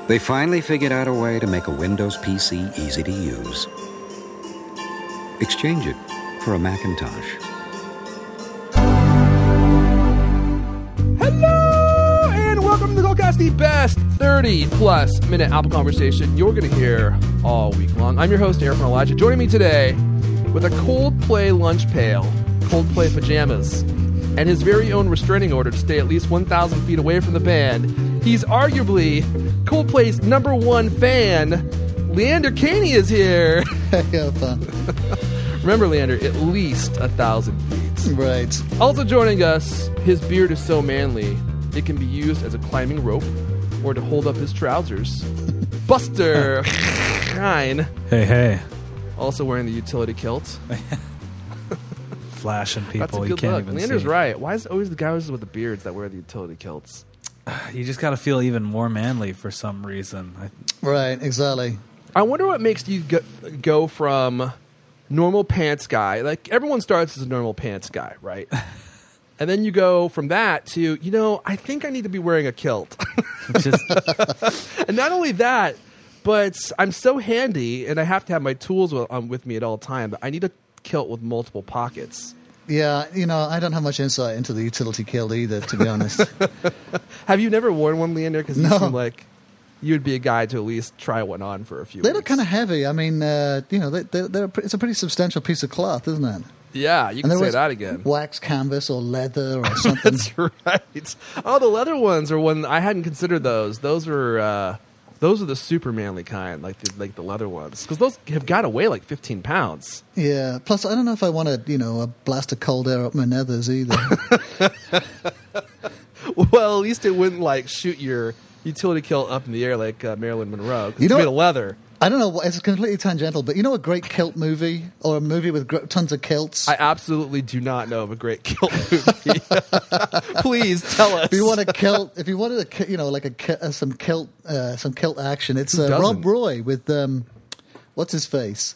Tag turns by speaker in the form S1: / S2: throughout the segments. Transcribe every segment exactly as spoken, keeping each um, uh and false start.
S1: They finally figured out a way to make a Windows P C easy to use. Exchange it for a Macintosh.
S2: Hello, and welcome to the Coldcast, the best thirty-plus minute Apple conversation you're going to hear all week long. I'm your host, Aaron from Elijah. Joining me today with a Coldplay lunch pail, Coldplay pajamas, and his very own restraining order to stay at least one thousand feet away from the band. He's arguably Coldplay's number one fan. Leander Caney is here.
S3: Yeah, fun.
S2: Remember, Leander, at least a thousand feet.
S3: Right.
S2: Also joining us, his beard is so manly, it can be used as a climbing rope or to hold up his trousers. Buster Hine.
S4: Hey, hey.
S2: Also wearing the utility kilt.
S4: Flashing people.
S2: That's a good
S4: you can't
S2: look.
S4: even
S2: Leander's
S4: see.
S2: right. Why is it always the guys with the beards that wear the utility kilts?
S4: You just got to feel even more manly for some reason. I,
S3: Right, exactly.
S2: I wonder what makes you go, go from normal pants guy. Like, everyone starts as a normal pants guy, right? And then you go from that to, you know, I think I need to be wearing a kilt.
S4: just
S2: And not only that, but I'm so handy, and I have to have my tools with, um, with me at all times. I need a kilt with multiple pockets.
S3: Yeah, you know, I don't have much insight into the utility kilt either, to be honest.
S2: Have you never worn one, Leander? Because you
S3: No.
S2: seem like you would be a guy to at least try one on for a few
S3: They
S2: weeks.
S3: look kind of heavy. I mean, uh, you know, they, they're, they're a, pre- it's a pretty substantial piece of cloth, isn't it?
S2: Yeah, you can
S3: there
S2: say
S3: was
S2: that again.
S3: Wax canvas or leather or something.
S2: That's right. Oh, the leather ones are one I hadn't considered. Those, those are uh, those are the super manly kind, like the, like the leather ones, because those have got to weigh like fifteen pounds.
S3: Yeah. Plus, I don't know if I want to, you know, a blast of cold air up my nethers either.
S2: Well, at least it wouldn't like shoot your utility kilt up in the air like uh, Marilyn Monroe. 'Cause
S3: You
S2: it's
S3: know
S2: made
S3: what-
S2: of leather.
S3: I don't know. what- It's completely tangential, but you know a great kilt movie or a movie with gr- tons of kilts?
S2: I absolutely do not know of a great kilt movie. Please tell us.
S3: If you want a kilt, if you wanted a ki- you know like a ki- uh, some kilt uh, some kilt action, it's
S2: Who
S3: uh,
S2: doesn't?
S3: Rob Roy with um, what's his face?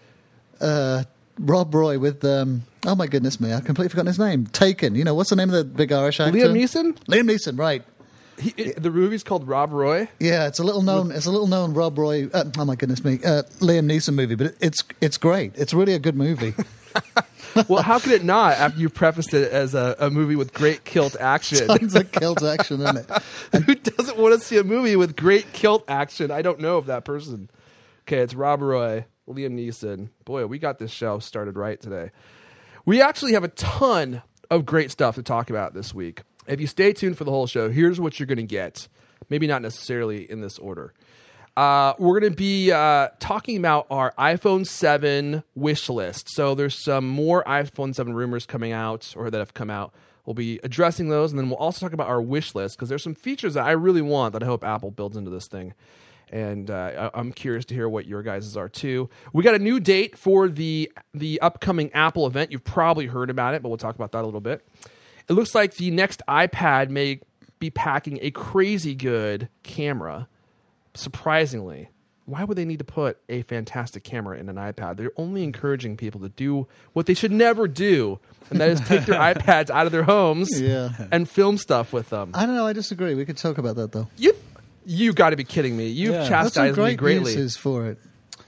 S3: Uh, Rob Roy with um, oh my goodness me, I've completely forgotten his name. Taken. You know what's the name of the big Irish actor?
S2: Liam Neeson?
S3: Liam Neeson, right?
S2: He, it, the movie's called Rob Roy.
S3: Yeah, it's a little known. It's a little known Rob Roy. Uh, oh my goodness me, uh, Liam Neeson movie, but it, it's it's great. It's really a good movie.
S2: Well, how could it not after you prefaced it as a, a movie with great kilt action?
S3: Tons of kilt action in it.
S2: Who doesn't want to see a movie with great kilt action? I don't know of that person. Okay, it's Rob Roy, Liam Neeson. Boy, we got this show started right today. We actually have a ton of great stuff to talk about this week. If you stay tuned for the whole show, here's what you're going to get. Maybe not necessarily in this order. Uh, we're going to be uh, talking about our iPhone seven wish list. So there's some more iPhone seven rumors coming out or that have come out. We'll be addressing those, and then we'll also talk about our wish list because there's some features that I really want that I hope Apple builds into this thing. And uh, I- I'm curious to hear what your guys' are too. We got a new date for the the upcoming Apple event. You've probably heard about it, but we'll talk about that a little bit. It looks like the next iPad may be packing a crazy good camera. Surprisingly, why would they need to put a fantastic camera in an iPad? They're only encouraging people to do what they should never do, and that is take their iPads out of their homes
S3: Yeah.
S2: and film stuff with them.
S3: I don't know. I disagree. We could talk about that though.
S2: You, you got to be kidding me! You've
S4: Yeah.
S3: That's some
S2: chastised me
S3: great
S2: greatly.
S3: uses for it.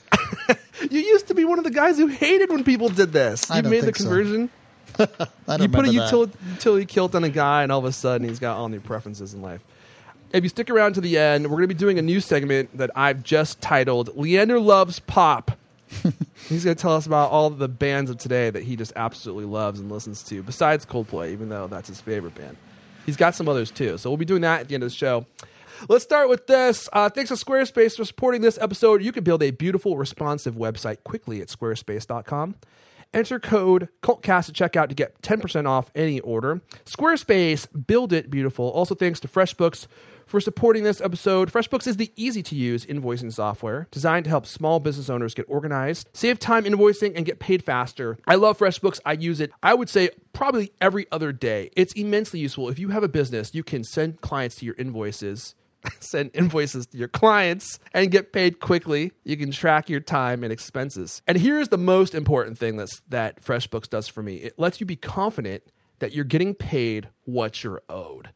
S2: You used to be one of the guys who hated when people did this.
S3: I
S2: You
S3: don't
S2: made the
S3: think so.
S2: conversion.
S3: I don't
S2: You put a
S3: remember that.
S2: utility, utility kilt on a guy, and all of a sudden he's got all new preferences in life. If you stick around to the end, we're going to be doing a new segment that I've just titled Leander Loves Pop. He's going to tell us about all the bands of today that he just absolutely loves and listens to, besides Coldplay, even though that's his favorite band. He's got some others too, so we'll be doing that at the end of the show. Let's start with this. Uh, thanks to Squarespace for supporting this episode. You can build a beautiful, responsive website quickly at squarespace dot com. Enter code CULTCAST at checkout to get ten percent off any order. Squarespace, build it beautiful. Also, thanks to FreshBooks for supporting this episode. FreshBooks is the easy-to-use invoicing software designed to help small business owners get organized, save time invoicing, and get paid faster. I love FreshBooks. I use it, I would say, probably every other day. It's immensely useful. If you have a business, you can send clients to your invoices, send invoices to your clients, and get paid quickly. You can track your time and expenses. And here's the most important thing that's, that FreshBooks does for me. It lets you be confident that you're getting paid what you're owed.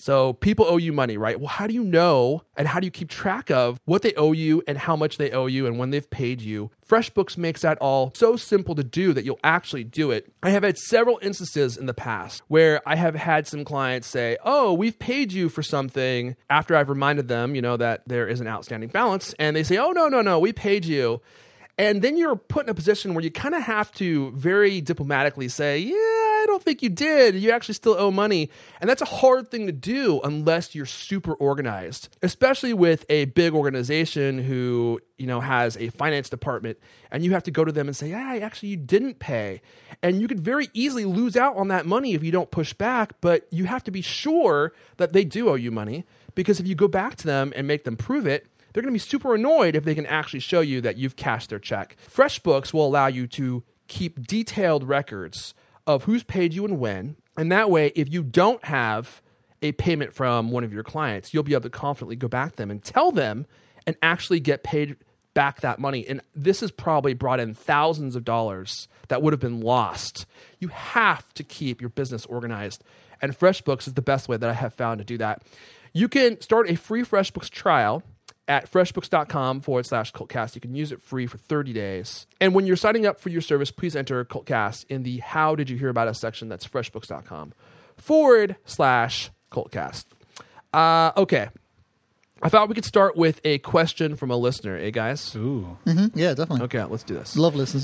S2: So people owe you money, right? Well, how do you know and how do you keep track of what they owe you and how much they owe you and when they've paid you? FreshBooks makes that all so simple to do that you'll actually do it. I have had several instances in the past where I have had some clients say, oh, we've paid you for something after I've reminded them, you know, that there is an outstanding balance. And they say, oh, no, no, no, we paid you. And then you're put in a position where you kind of have to very diplomatically say, yeah, I don't think you did. You actually still owe money. And that's a hard thing to do unless you're super organized, especially with a big organization who, you know, has a finance department and you have to go to them and say, yeah, actually you didn't pay. And you could very easily lose out on that money if you don't push back, but you have to be sure that they do owe you money, because if you go back to them and make them prove it, they're going to be super annoyed if they can actually show you that you've cashed their check. FreshBooks will allow you to keep detailed records of who's paid you and when. And that way, if you don't have a payment from one of your clients, you'll be able to confidently go back to them and tell them and actually get paid back that money. And this has probably brought in thousands of dollars that would have been lost. You have to keep your business organized. And FreshBooks is the best way that I have found to do that. You can start a free FreshBooks trial at freshbooks.com forward slash cultcast. You can use it free for thirty days. And when you're signing up for your service, please enter Cultcast in the How Did You Hear About Us section. That's freshbooks.com forward slash cultcast. Uh, okay. I thought we could start with a question from a listener. Hey, guys?
S4: Ooh.
S3: Mm-hmm. Yeah, definitely.
S2: Okay, let's do this.
S3: Love listeners.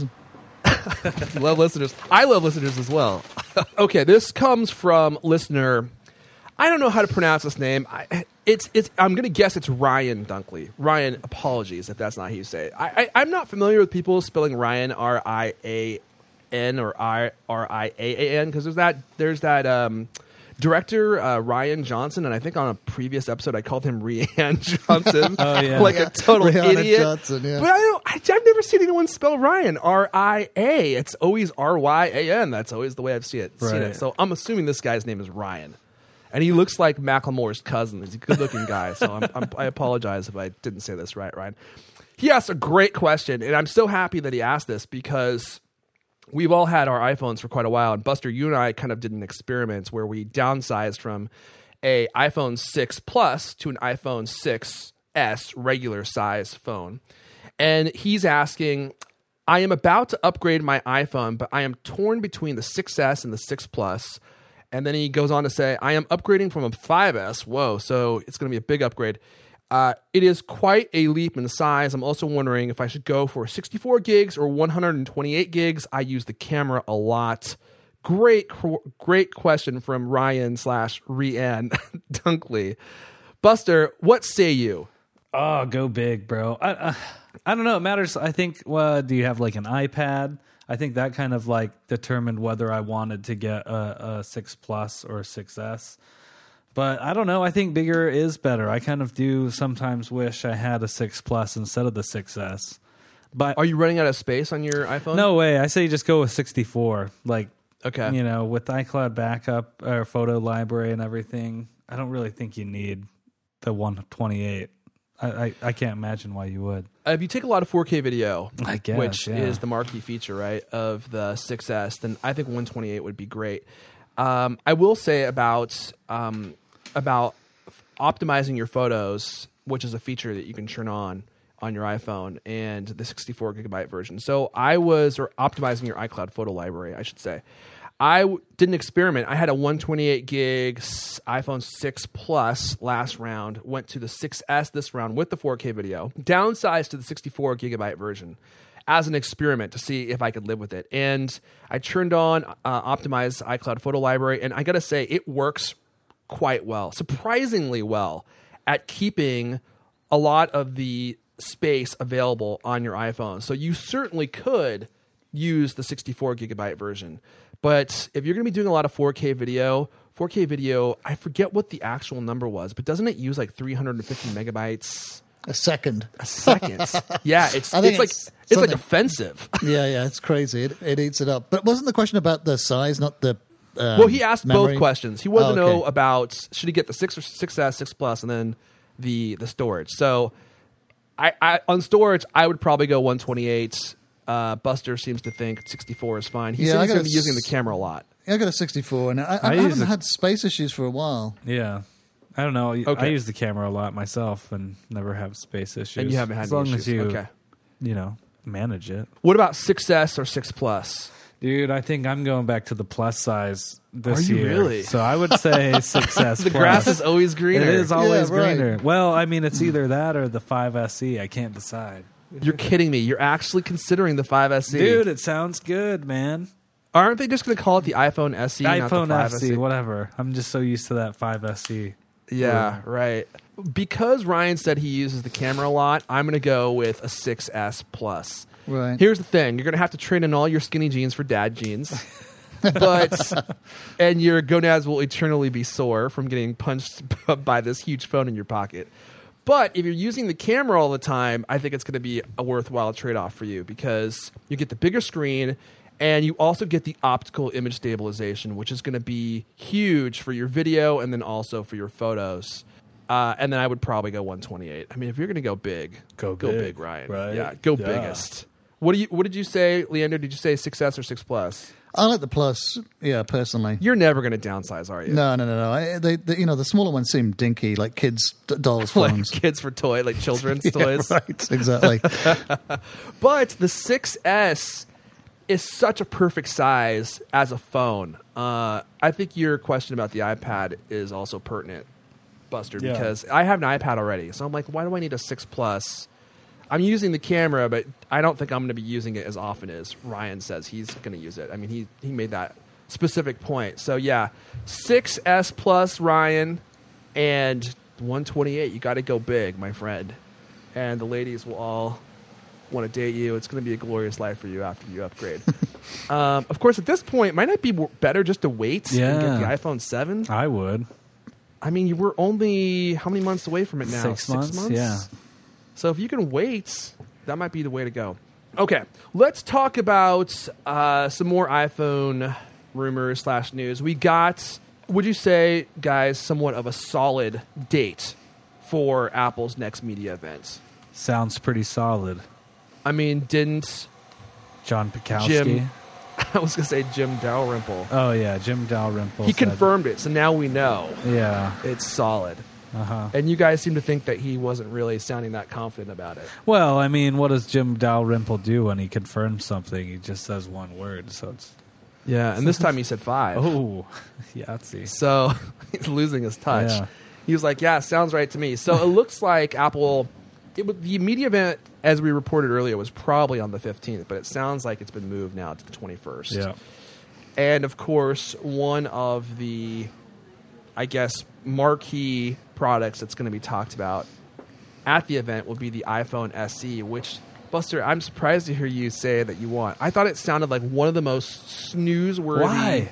S2: Love listeners. I love listeners as well. Okay, this comes from listener... I don't know how to pronounce this name. I, it's it's. I'm going to guess it's Ryan Dunkley. Ryan, apologies if that's not how you say it. I, I, I'm not familiar with people spelling Ryan R I A N or R I A A N because there's that there's that um, director uh, Ryan Johnson, and I think on a previous episode I called him Rian Johnson,
S4: Oh, yeah.
S2: like
S3: Yeah.
S2: a total
S3: Rihanna
S2: idiot.
S3: Johnson, yeah.
S2: But I don't. I, I've never seen anyone spell Ryan R I A. It's always R Y A N. That's always the way I've seen it. Seen
S4: Right.
S2: it. So I'm assuming this guy's name is Ryan. And he looks like Macklemore's cousin. He's a good-looking guy, so I'm, I'm, I apologize if I didn't say this right, Ryan. He asked a great question, and I'm so happy that he asked this because we've all had our iPhones for quite a while, and Buster, you and I kind of did an experiment where we downsized from a iPhone six Plus to an iPhone six S regular size phone. And he's asking, I am about to upgrade my iPhone, but I am torn between the six S and the six Plus. And then he goes on to say, I am upgrading from a five S. Whoa, so it's going to be a big upgrade. Uh, it is quite a leap in size. I'm also wondering if I should go for sixty-four gigs or one hundred twenty-eight gigs. I use the camera a lot. Great, great question from Ryan slash Rian Dunkley. Buster, what say you?
S4: Oh, go big, bro. I, I, I don't know. It matters. I think, well, do you have like an iPad? I think that kind of like determined whether I wanted to get a, a six Plus or a six S. But I don't know. I think bigger is better. I kind of do sometimes wish I had a six Plus instead of the six S. But
S2: Are you running out of space on your iPhone?
S4: no way. I say just go with sixty-four. Like,
S2: Okay.
S4: you know, with iCloud backup or photo library and everything, I don't really think you need the one twenty-eight. I, I, I can't imagine why you would.
S2: Uh, if you take a lot of four K video,
S4: I guess,
S2: which
S4: yeah.
S2: is the marquee feature, right, of the six S, then I think one twenty-eight would be great. Um, I will say about um, about optimizing your photos, which is a feature that you can turn on on your iPhone, and the sixty-four gigabyte version. So I was, or optimizing your iCloud photo library, I should say. I w- did an experiment. I had a one twenty-eight gig iPhone six Plus last round, went to the six S this round with the four K video, downsized to the sixty-four gigabyte version as an experiment to see if I could live with it. And I turned on uh, optimized iCloud photo library, and I got to say, it works quite well, surprisingly well, at keeping a lot of the space available on your iPhone. So you certainly could use the sixty-four gigabyte version. But if you're going to be doing a lot of four K video, four K video, I forget what the actual number was, but doesn't it use like three hundred fifty megabytes
S3: A second.
S2: a second? Yeah, it's
S3: I think
S2: it's like
S3: it's
S2: it's like
S3: something-
S2: offensive.
S3: Yeah, yeah, it's crazy. It, it eats it up. But wasn't the question about the size, not the um,
S2: Well, he asked
S3: memory?
S2: both questions. He wanted
S3: Oh,
S2: to know
S3: okay.
S2: about should he get the six or six S, six Plus, and then the the storage. So, I, I on storage, I would probably go one twenty-eight. Uh, Buster seems to think sixty-four is fine. He
S3: Yeah,
S2: said
S3: I
S2: he's
S3: got
S2: going to be
S3: a
S2: using the
S3: s-
S2: camera a lot.
S3: I got a sixty-four, and I, I,
S4: I
S3: I
S4: use
S3: haven't
S4: a-
S3: had space issues for a while.
S4: Yeah. I don't know.
S2: Okay.
S4: I use the camera a lot myself and never have space issues.
S2: And you haven't had
S4: as
S2: any
S4: long
S2: issues.
S4: as you,
S2: Okay.
S4: you know, manage it.
S2: What about six S or six Plus?
S4: Dude, I think I'm going back to the plus size this
S2: Are you
S4: year.
S2: really?
S4: So I would say six S
S2: The
S4: plus.
S2: grass is always greener.
S4: It is always
S3: Yeah, right.
S4: greener. Well, I mean, it's either that or the five S E. I can't decide.
S2: You're kidding me. You're actually considering the five S E.
S4: Dude, it sounds good, man.
S2: Aren't they just going to call it the iPhone S E? not the
S4: iPhone
S2: five
S4: S E, whatever. I'm just so used to that five S E.
S2: Yeah, right. Because Ryan said he uses the camera a lot, I'm going to go with a six S Plus.
S3: Right.
S2: Here's the thing. You're going to have to trade in all your skinny jeans for dad jeans. But and your gonads will eternally be sore from getting punched by this huge phone in your pocket. But if you're using the camera all the time, I think it's going to be a worthwhile trade-off for you because you get the bigger screen and you also get the optical image stabilization, which is going to be huge for your video and then also for your photos. Uh, and then I would probably go one twenty-eight. I mean, if you're going to go big,
S4: Go
S2: go
S4: big,
S2: big, Ryan.
S4: right?
S2: Yeah, go
S4: Yeah.
S2: biggest. What do you? What did you say, Leander? Did you say six S or six Plus?
S3: I like the Plus, yeah, personally.
S2: You're never going to downsize, are you?
S3: No, no, no, no. I, they, they, you know, the smaller ones seem dinky, like kids' d- dolls'
S2: Like
S3: phones.
S2: kids for toy, like children's
S3: Yeah,
S2: toys.
S3: right, exactly.
S2: But the six S is such a perfect size as a phone. Uh, I think your question about the iPad is also pertinent, Buster,
S4: Yeah.
S2: because I have an iPad already. So I'm like, why do I need a six Plus? I'm using the camera, but I don't think I'm going to be using it as often as Ryan says he's going to use it. I mean, he, he made that specific point. So, yeah, six S Plus, Ryan, and one twenty-eight. You got to go big, my friend. And the ladies will all want to date you. It's going to be a glorious life for you after you upgrade. um, of course, at this point, it might not be w- better just to wait and
S4: Yeah.
S2: get the iPhone seven.
S4: I would.
S2: I mean, you were only how many months away from it now?
S4: Six months? Yeah.
S2: So if you can wait, that might be the way to go. Okay, let's talk about uh, some more iPhone rumors slash news. We got, would you say, guys, somewhat of a solid date for Apple's next media event?
S4: Sounds pretty solid.
S2: I mean, didn't
S4: John Pikowski.
S2: Jim? I was going to say Jim Dalrymple.
S4: Oh, yeah, Jim Dalrymple.
S2: He
S4: said-
S2: confirmed it, so now we know
S4: Yeah.
S2: it's solid.
S4: Uh-huh.
S2: And you guys seem to think that he wasn't really sounding that confident about it.
S4: Well, I mean, what does Jim Dalrymple do when he confirms something? He just says one word, so it's...
S2: Yeah, and this time he said five.
S4: Oh, Yahtzee.
S2: So he's losing his touch.
S4: Yeah.
S2: He was like, yeah, sounds right to me. So it looks like Apple, it, was- the media event, as we reported earlier, was probably on the fifteenth, but it sounds like it's been moved now to the twenty-first.
S4: Yeah.
S2: And of course, one of the, I guess, marquee products that's going to be talked about at the event will be the iPhone S E, which, Buster, I'm surprised to hear you say that you want. I thought it sounded like one of the most snooze-worthy,
S4: Why?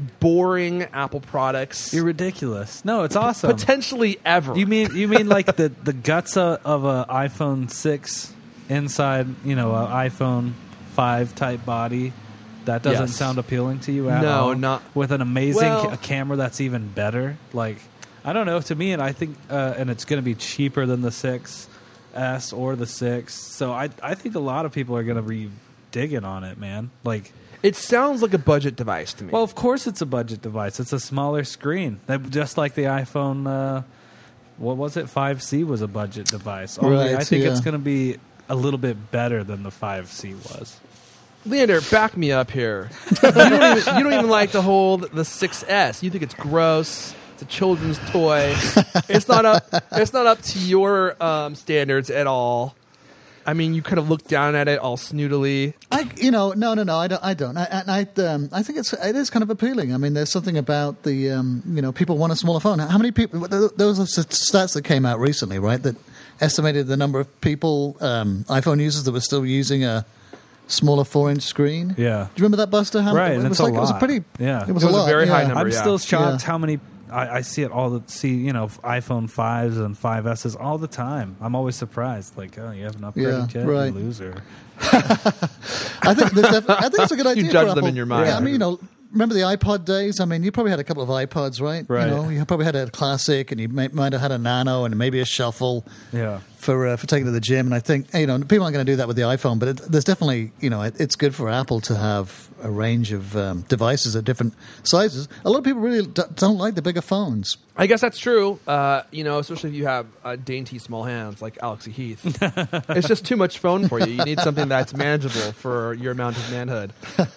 S2: boring Apple products
S4: You're ridiculous. No, it's awesome.
S2: potentially ever.
S4: You mean you mean like the, the guts of, of a iPhone six inside, you know, an iPhone five type body? That doesn't
S2: Yes.
S4: sound appealing to you at
S2: No,
S4: all?
S2: not-
S4: with an amazing
S2: Well-
S4: ca- a camera that's even better. Like, I don't know. To me, and I think, uh, and it's going to be cheaper than the six S or the six. So I I think a lot of people are going to be digging on it, man. Like,
S2: It sounds like a budget device to me.
S4: well, of course it's a budget device. It's a smaller screen, That- just like the iPhone. Uh, what was it? five C was a budget device. Only
S3: Right,
S4: I think
S3: yeah.
S4: it's going to be a little bit better than the five C was.
S2: Leander, back me up here. you, don't even, you don't even like to hold the six S. You think it's gross. It's a children's toy. It's not up. It's not up to your um, standards at all. I mean, you kind of look down at it all snootily.
S3: I, you know, no, no, no, I don't. I don't. I, and I, um, I think it's it is kind of appealing. I mean, there's something about the, um, you know, people want a smaller phone. How many people? Those are stats that came out recently, right? That estimated the number of people, um, iPhone users that were still using a smaller four-inch screen.
S4: Yeah.
S3: Do you remember that, Buster? How,
S4: Right,
S3: it
S4: and
S3: was
S4: it's a
S3: like it was a
S4: lot.
S3: pretty.
S4: Yeah.
S3: it was,
S2: It was a
S3: lot,
S2: very
S3: yeah.
S2: high number.
S4: I'm
S2: yeah.
S4: still shocked
S3: Yeah.
S4: how many I, I see it all. The see you know iPhone fives and five S's all the time. I'm always surprised. Like, oh, you haven't upgraded
S3: Yeah,
S4: yet,
S3: right.
S4: you loser.
S3: I think there's def- I think it's a good idea.
S2: You judge
S3: for
S2: them
S3: Apple.
S2: in your mind.
S3: Yeah, I mean, you know, remember the iPod days? I mean, you probably had a couple of iPods, right?
S4: Right.
S3: You know, you probably had a classic, and you may, might have had a Nano and maybe a Shuffle.
S4: Yeah.
S3: for uh, for taking to the gym. And I think you know people aren't going to do that with the iPhone, but it, there's definitely you know it, it's good for Apple to have a range of um, devices at different sizes. A lot of people really d- don't like the bigger phones.
S2: I guess that's true. Uh, you know, especially if you have uh, dainty small hands like Alexi Heath. It's just too much phone for you. You need something that's manageable for your amount of manhood.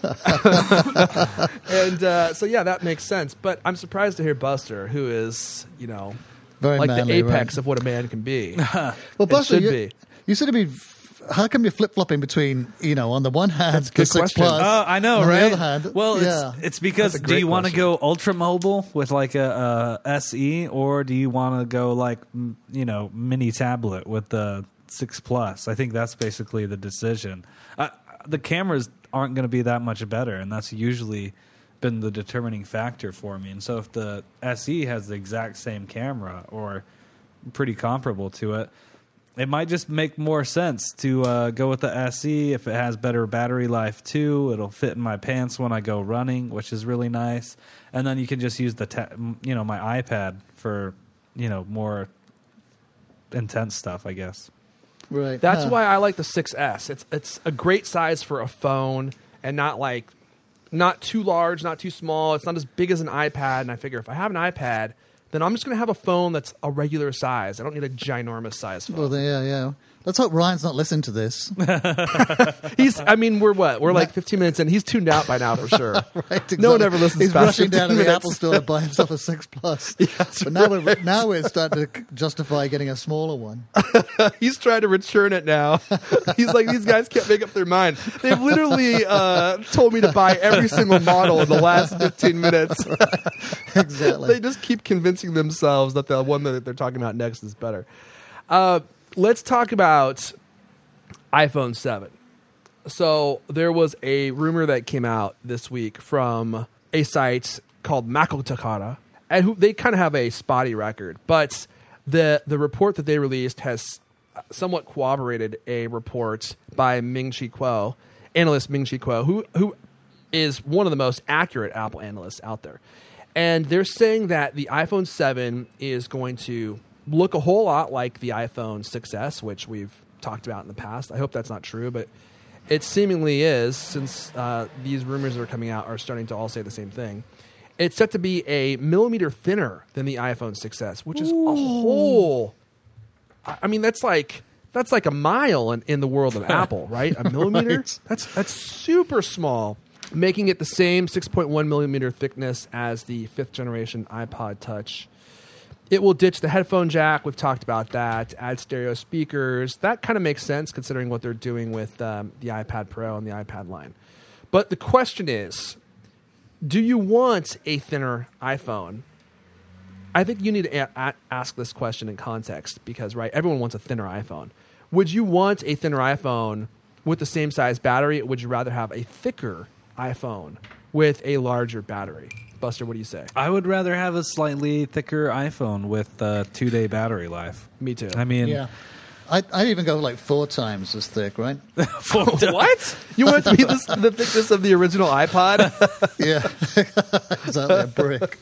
S2: and uh, so, yeah, that makes sense. But I'm surprised to hear Buster, who is, you know,
S3: Very
S2: like
S3: manly,
S2: the apex
S3: right?
S2: of what a man can be.
S3: Well,
S2: It
S3: Buster,
S2: should
S3: you,
S2: be.
S3: you seem to be. How come you're flip flopping between you know on the one hand
S2: That's a
S3: the
S2: good
S3: six
S2: question.
S3: plus,
S4: Oh, I know,
S3: and
S4: right?
S3: On the other hand,
S4: well,
S3: yeah.
S4: it's, it's because
S2: That's a
S4: do
S2: great
S4: you want to
S2: question.
S4: go ultra mobile with like a, a S E, or do you want to go like m- you know mini tablet with the six plus? I think that's basically the decision. Uh, the cameras aren't going to be that much better, and that's usually been the determining factor for me. And so, if the S E has the exact same camera or pretty comparable to it, it might just make more sense to uh, go with the S E. If it has better battery life too, it'll fit in my pants when I go running, which is really nice. And then you can just use the ta- you know my iPad for you know more intense stuff, I guess.
S3: Right.
S2: That's
S3: Huh.
S2: why I like the six S. It's it's a great size for a phone and not like not too large, not too small. It's not as big as an iPad. And I figure if I have an iPad, then I'm just going to have a phone that's a regular size. I don't need a ginormous size phone.
S3: Well, then, yeah, yeah. Let's hope Ryan's not listening to this.
S2: He's. I mean, we're what? We're like fifteen minutes in. He's tuned out by now for sure.
S3: Right, exactly.
S2: No one ever listens
S3: He's
S2: past
S3: rushing down to
S2: fifteen
S3: the
S2: minutes.
S3: Apple store to buy himself a six plus.
S2: That's
S3: but now we're now we're starting to justify getting a smaller one.
S2: He's trying to return it now. He's like, these guys can't make up their mind. They've literally uh, told me to buy every single model in the last fifteen minutes.
S3: Exactly.
S2: They just keep convincing themselves that the one that they're talking about next is better. Uh, let's talk about iPhone seven. So there was a rumor that came out this week from a site called Mako Takara, and who they kind of have a spotty record, but the the report that they released has somewhat corroborated a report by Ming-Chi Kuo, analyst Ming-Chi Kuo, who who is one of the most accurate Apple analysts out there. And they're saying that the iPhone seven is going to look a whole lot like the iPhone six S, which we've talked about in the past. I hope that's not true, but it seemingly is, since uh, these rumors that are coming out are starting to all say the same thing. It's set to be a millimeter thinner than the iPhone six S, which is Ooh. a whole... I mean, that's like that's like a mile in, in the world of Apple, right? A millimeter?
S3: Right.
S2: That's that's super small, making it the same six point one millimeter thickness as the fifth generation iPod Touch. It will ditch the headphone jack. We've talked about that. Add stereo speakers. That kind of makes sense considering what they're doing with um, the iPad Pro and the iPad line. But the question is, do you want a thinner iPhone? I think you need to a- a- ask this question in context because, right, everyone wants a thinner iPhone. Would you want a thinner iPhone with the same size battery, or would you rather have a thicker iPhone with a larger battery? Buster, what do you say?
S4: I would rather have a slightly thicker iPhone with uh, two-day battery life.
S2: Me too.
S4: I mean,
S3: Yeah. I I even go like four times as thick, right?
S2: What? You want it to be this, the thickness of the original iPod?
S3: Yeah. Exactly, a brick.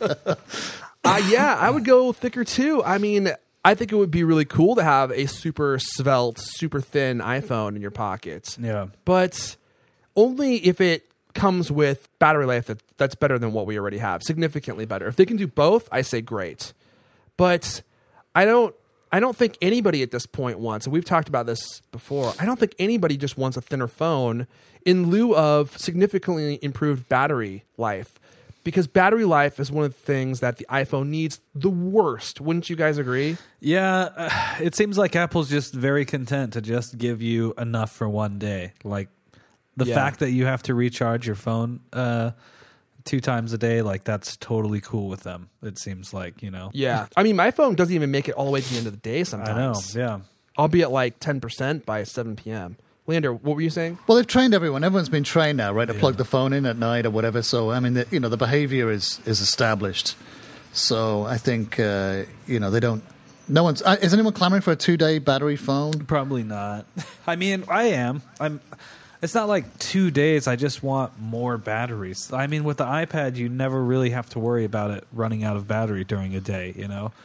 S2: Uh, yeah, I would go thicker too. I mean, I think it would be really cool to have a super svelte, super thin iPhone in your pocket.
S4: yeah.
S2: But only if it comes with battery life that, that's better than what we already have, significantly better. If they can do both, I say great. But I don't I don't think anybody at this point wants, and we've talked about this before, I don't think anybody just wants a thinner phone in lieu of significantly improved battery life. Because battery life is one of the things that the iPhone needs the worst. Wouldn't you guys agree?
S4: Yeah, uh, it seems like Apple's just very content to just give you enough for one day. Like the
S2: Yeah.
S4: fact that you have to recharge your phone uh, two times a day, like that's totally cool with them. It seems like, you know.
S2: Yeah. I mean, my phone doesn't even make it all the way to the end of the day sometimes.
S4: I know. Yeah.
S2: I'll be at like ten percent by seven p.m. Leander, what were you saying?
S3: Well, they've trained everyone. Everyone's been trained now, right, to plug the phone in at night or whatever. So, I mean, the, you know, the behavior is, is established. So I think, uh, you know, they don't... No one's... Uh, is anyone clamoring for a two-day battery phone?
S4: Probably not. I mean, I am. I'm. It's not like two days. I just want more batteries. I mean, with the iPad, you never really have to worry about it running out of battery during a day, you know?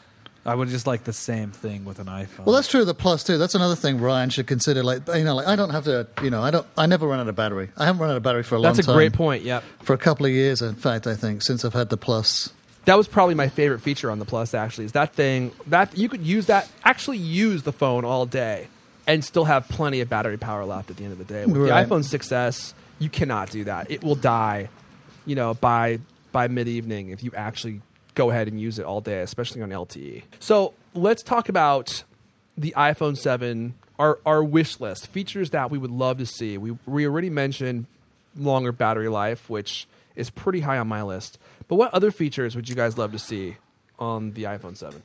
S4: I would just like the same thing with an iPhone.
S3: Well, that's true of the Plus too. That's another thing Ryan should consider. Like, you know, like I don't have to, you know, I don't, I never run out of battery. I haven't run out of battery for a
S2: That's
S3: long
S2: a
S3: time.
S2: great point. Yep.
S3: For a couple of years, in fact, I think since I've had the Plus.
S2: That was probably my favorite feature on the Plus. Actually, is that thing that you could use that actually use the phone all day and still have plenty of battery power left at the end of the day. With
S3: Right.
S2: the iPhone six S, you cannot do that. It will die, you know, by by mid evening if you actually go ahead and use it all day, especially on L T E. So let's talk about the iPhone seven, our, our wish list, features that we would love to see. We, we already mentioned longer battery life, which is pretty high on my list. But what other features would you guys love to see on the iPhone seven?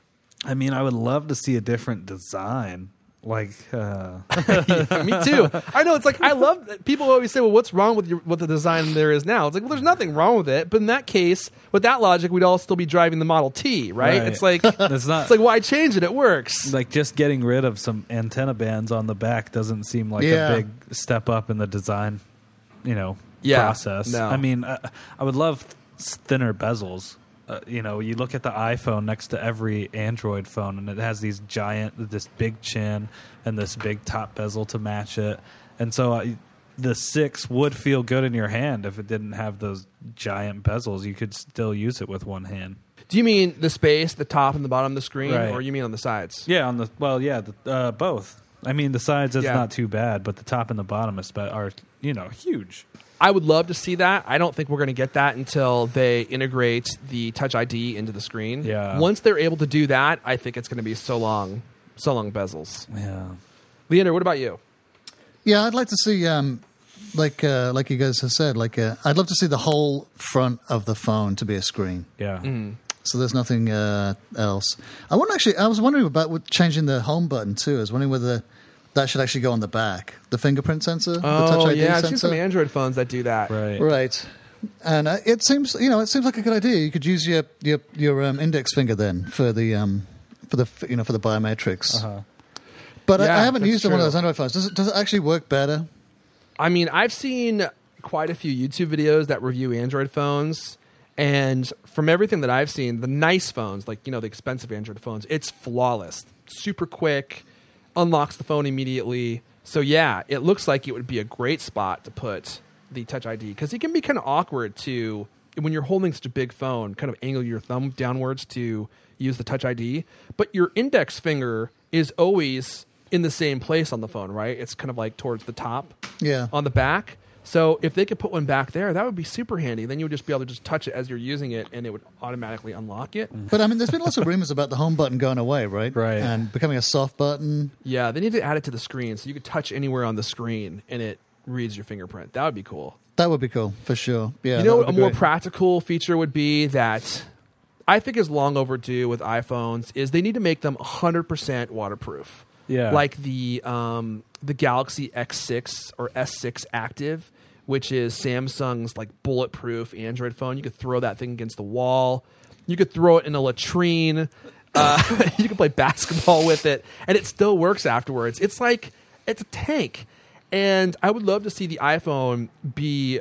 S4: I mean, I would love to see a different design. Like, uh,
S2: Yeah, me too. I know, it's like, I love that people always say, well, what's wrong with your, with the design there is now? It's like, well, there's nothing wrong with it. But in that case, with that logic, we'd all still be driving the Model T, right?
S4: Right.
S2: It's like,
S4: it's not
S2: it's like, why change it? It works.
S4: like just getting rid of some antenna bands on the back doesn't seem like
S3: Yeah.
S4: a big step up in the design, you know,
S2: Yeah,
S4: process.
S2: no.
S4: I mean, I, I would love thinner bezels. Uh, you know, you look at the iPhone next to every Android phone, and it has these giant, this big chin and this big top bezel to match it. And so uh, the six would feel good in your hand if it didn't have those giant bezels. You could still use it with one hand.
S2: Do you mean the space, the top and the bottom of the screen,
S4: Right.
S2: or you mean on the sides?
S4: Yeah, on the well, yeah, the, uh, both. I mean, the sides it's
S2: Yeah.
S4: not too bad, but the top and the bottom is, are you know huge.
S2: I would love to see that. I don't think we're going to get that until they integrate the Touch I D into the screen.
S4: Yeah.
S2: Once they're able to do that, I think it's going to be so long, so long bezels.
S4: Yeah.
S2: Leander, what about you?
S3: Yeah, I'd like to see, um, like, uh, like you guys have said, like, uh, I'd love to see the whole front of the phone to be a screen.
S4: Yeah.
S2: Mm-hmm.
S3: So there's nothing uh, else. I want actually. I was wondering about with changing the home button too. I was wondering whether that should actually go on the back, the fingerprint sensor, the Touch
S2: Oh,
S3: I D
S2: yeah. I've
S3: sensor.
S2: seen some Android phones that do that.
S4: Right.
S3: Right. And uh, it seems, you know, it seems like a good idea. You could use your your your um, index finger then for the um for the you know for the biometrics.
S4: Uh-huh.
S3: But I,
S2: Yeah,
S3: I haven't
S2: that's
S3: used one of
S2: true.
S3: those Android phones. Does it does it actually work better?
S2: I mean, I've seen quite a few YouTube videos that review Android phones. And from everything that I've seen, the nice phones, like, you know, the expensive Android phones, it's flawless. Super quick, unlocks the phone immediately. So, yeah, it looks like it would be a great spot to put the Touch I D. Because it can be kind of awkward to, when you're holding such a big phone, kind of angle your thumb downwards to use the Touch I D. But your index finger is always in the same place on the phone, right? It's kind of like towards the top
S3: Yeah.
S2: on the back. So if they could put one back there, that would be super handy. Then you would just be able to just touch it as you're using it, and it would automatically unlock it.
S3: But I mean, there's been lots of rumors about the home button going away, right?
S4: Right.
S3: And becoming a soft button.
S2: Yeah, they need to add it to the screen so you could touch anywhere on the screen and it reads your fingerprint. That would be cool.
S3: That would be cool for sure. Yeah.
S2: you
S3: that
S2: know
S3: would
S2: what a
S3: be
S2: more
S3: great.
S2: practical feature would be that I think is long overdue with iPhones is they need to make them one hundred percent waterproof.
S4: Yeah.
S2: Like the um, the Galaxy X six or S six Active, which is Samsung's like bulletproof Android phone. You could throw that thing against the wall. You could throw it in a latrine. Uh, you could play basketball with it, and it still works afterwards. It's like it's a tank. And I would love to see the iPhone be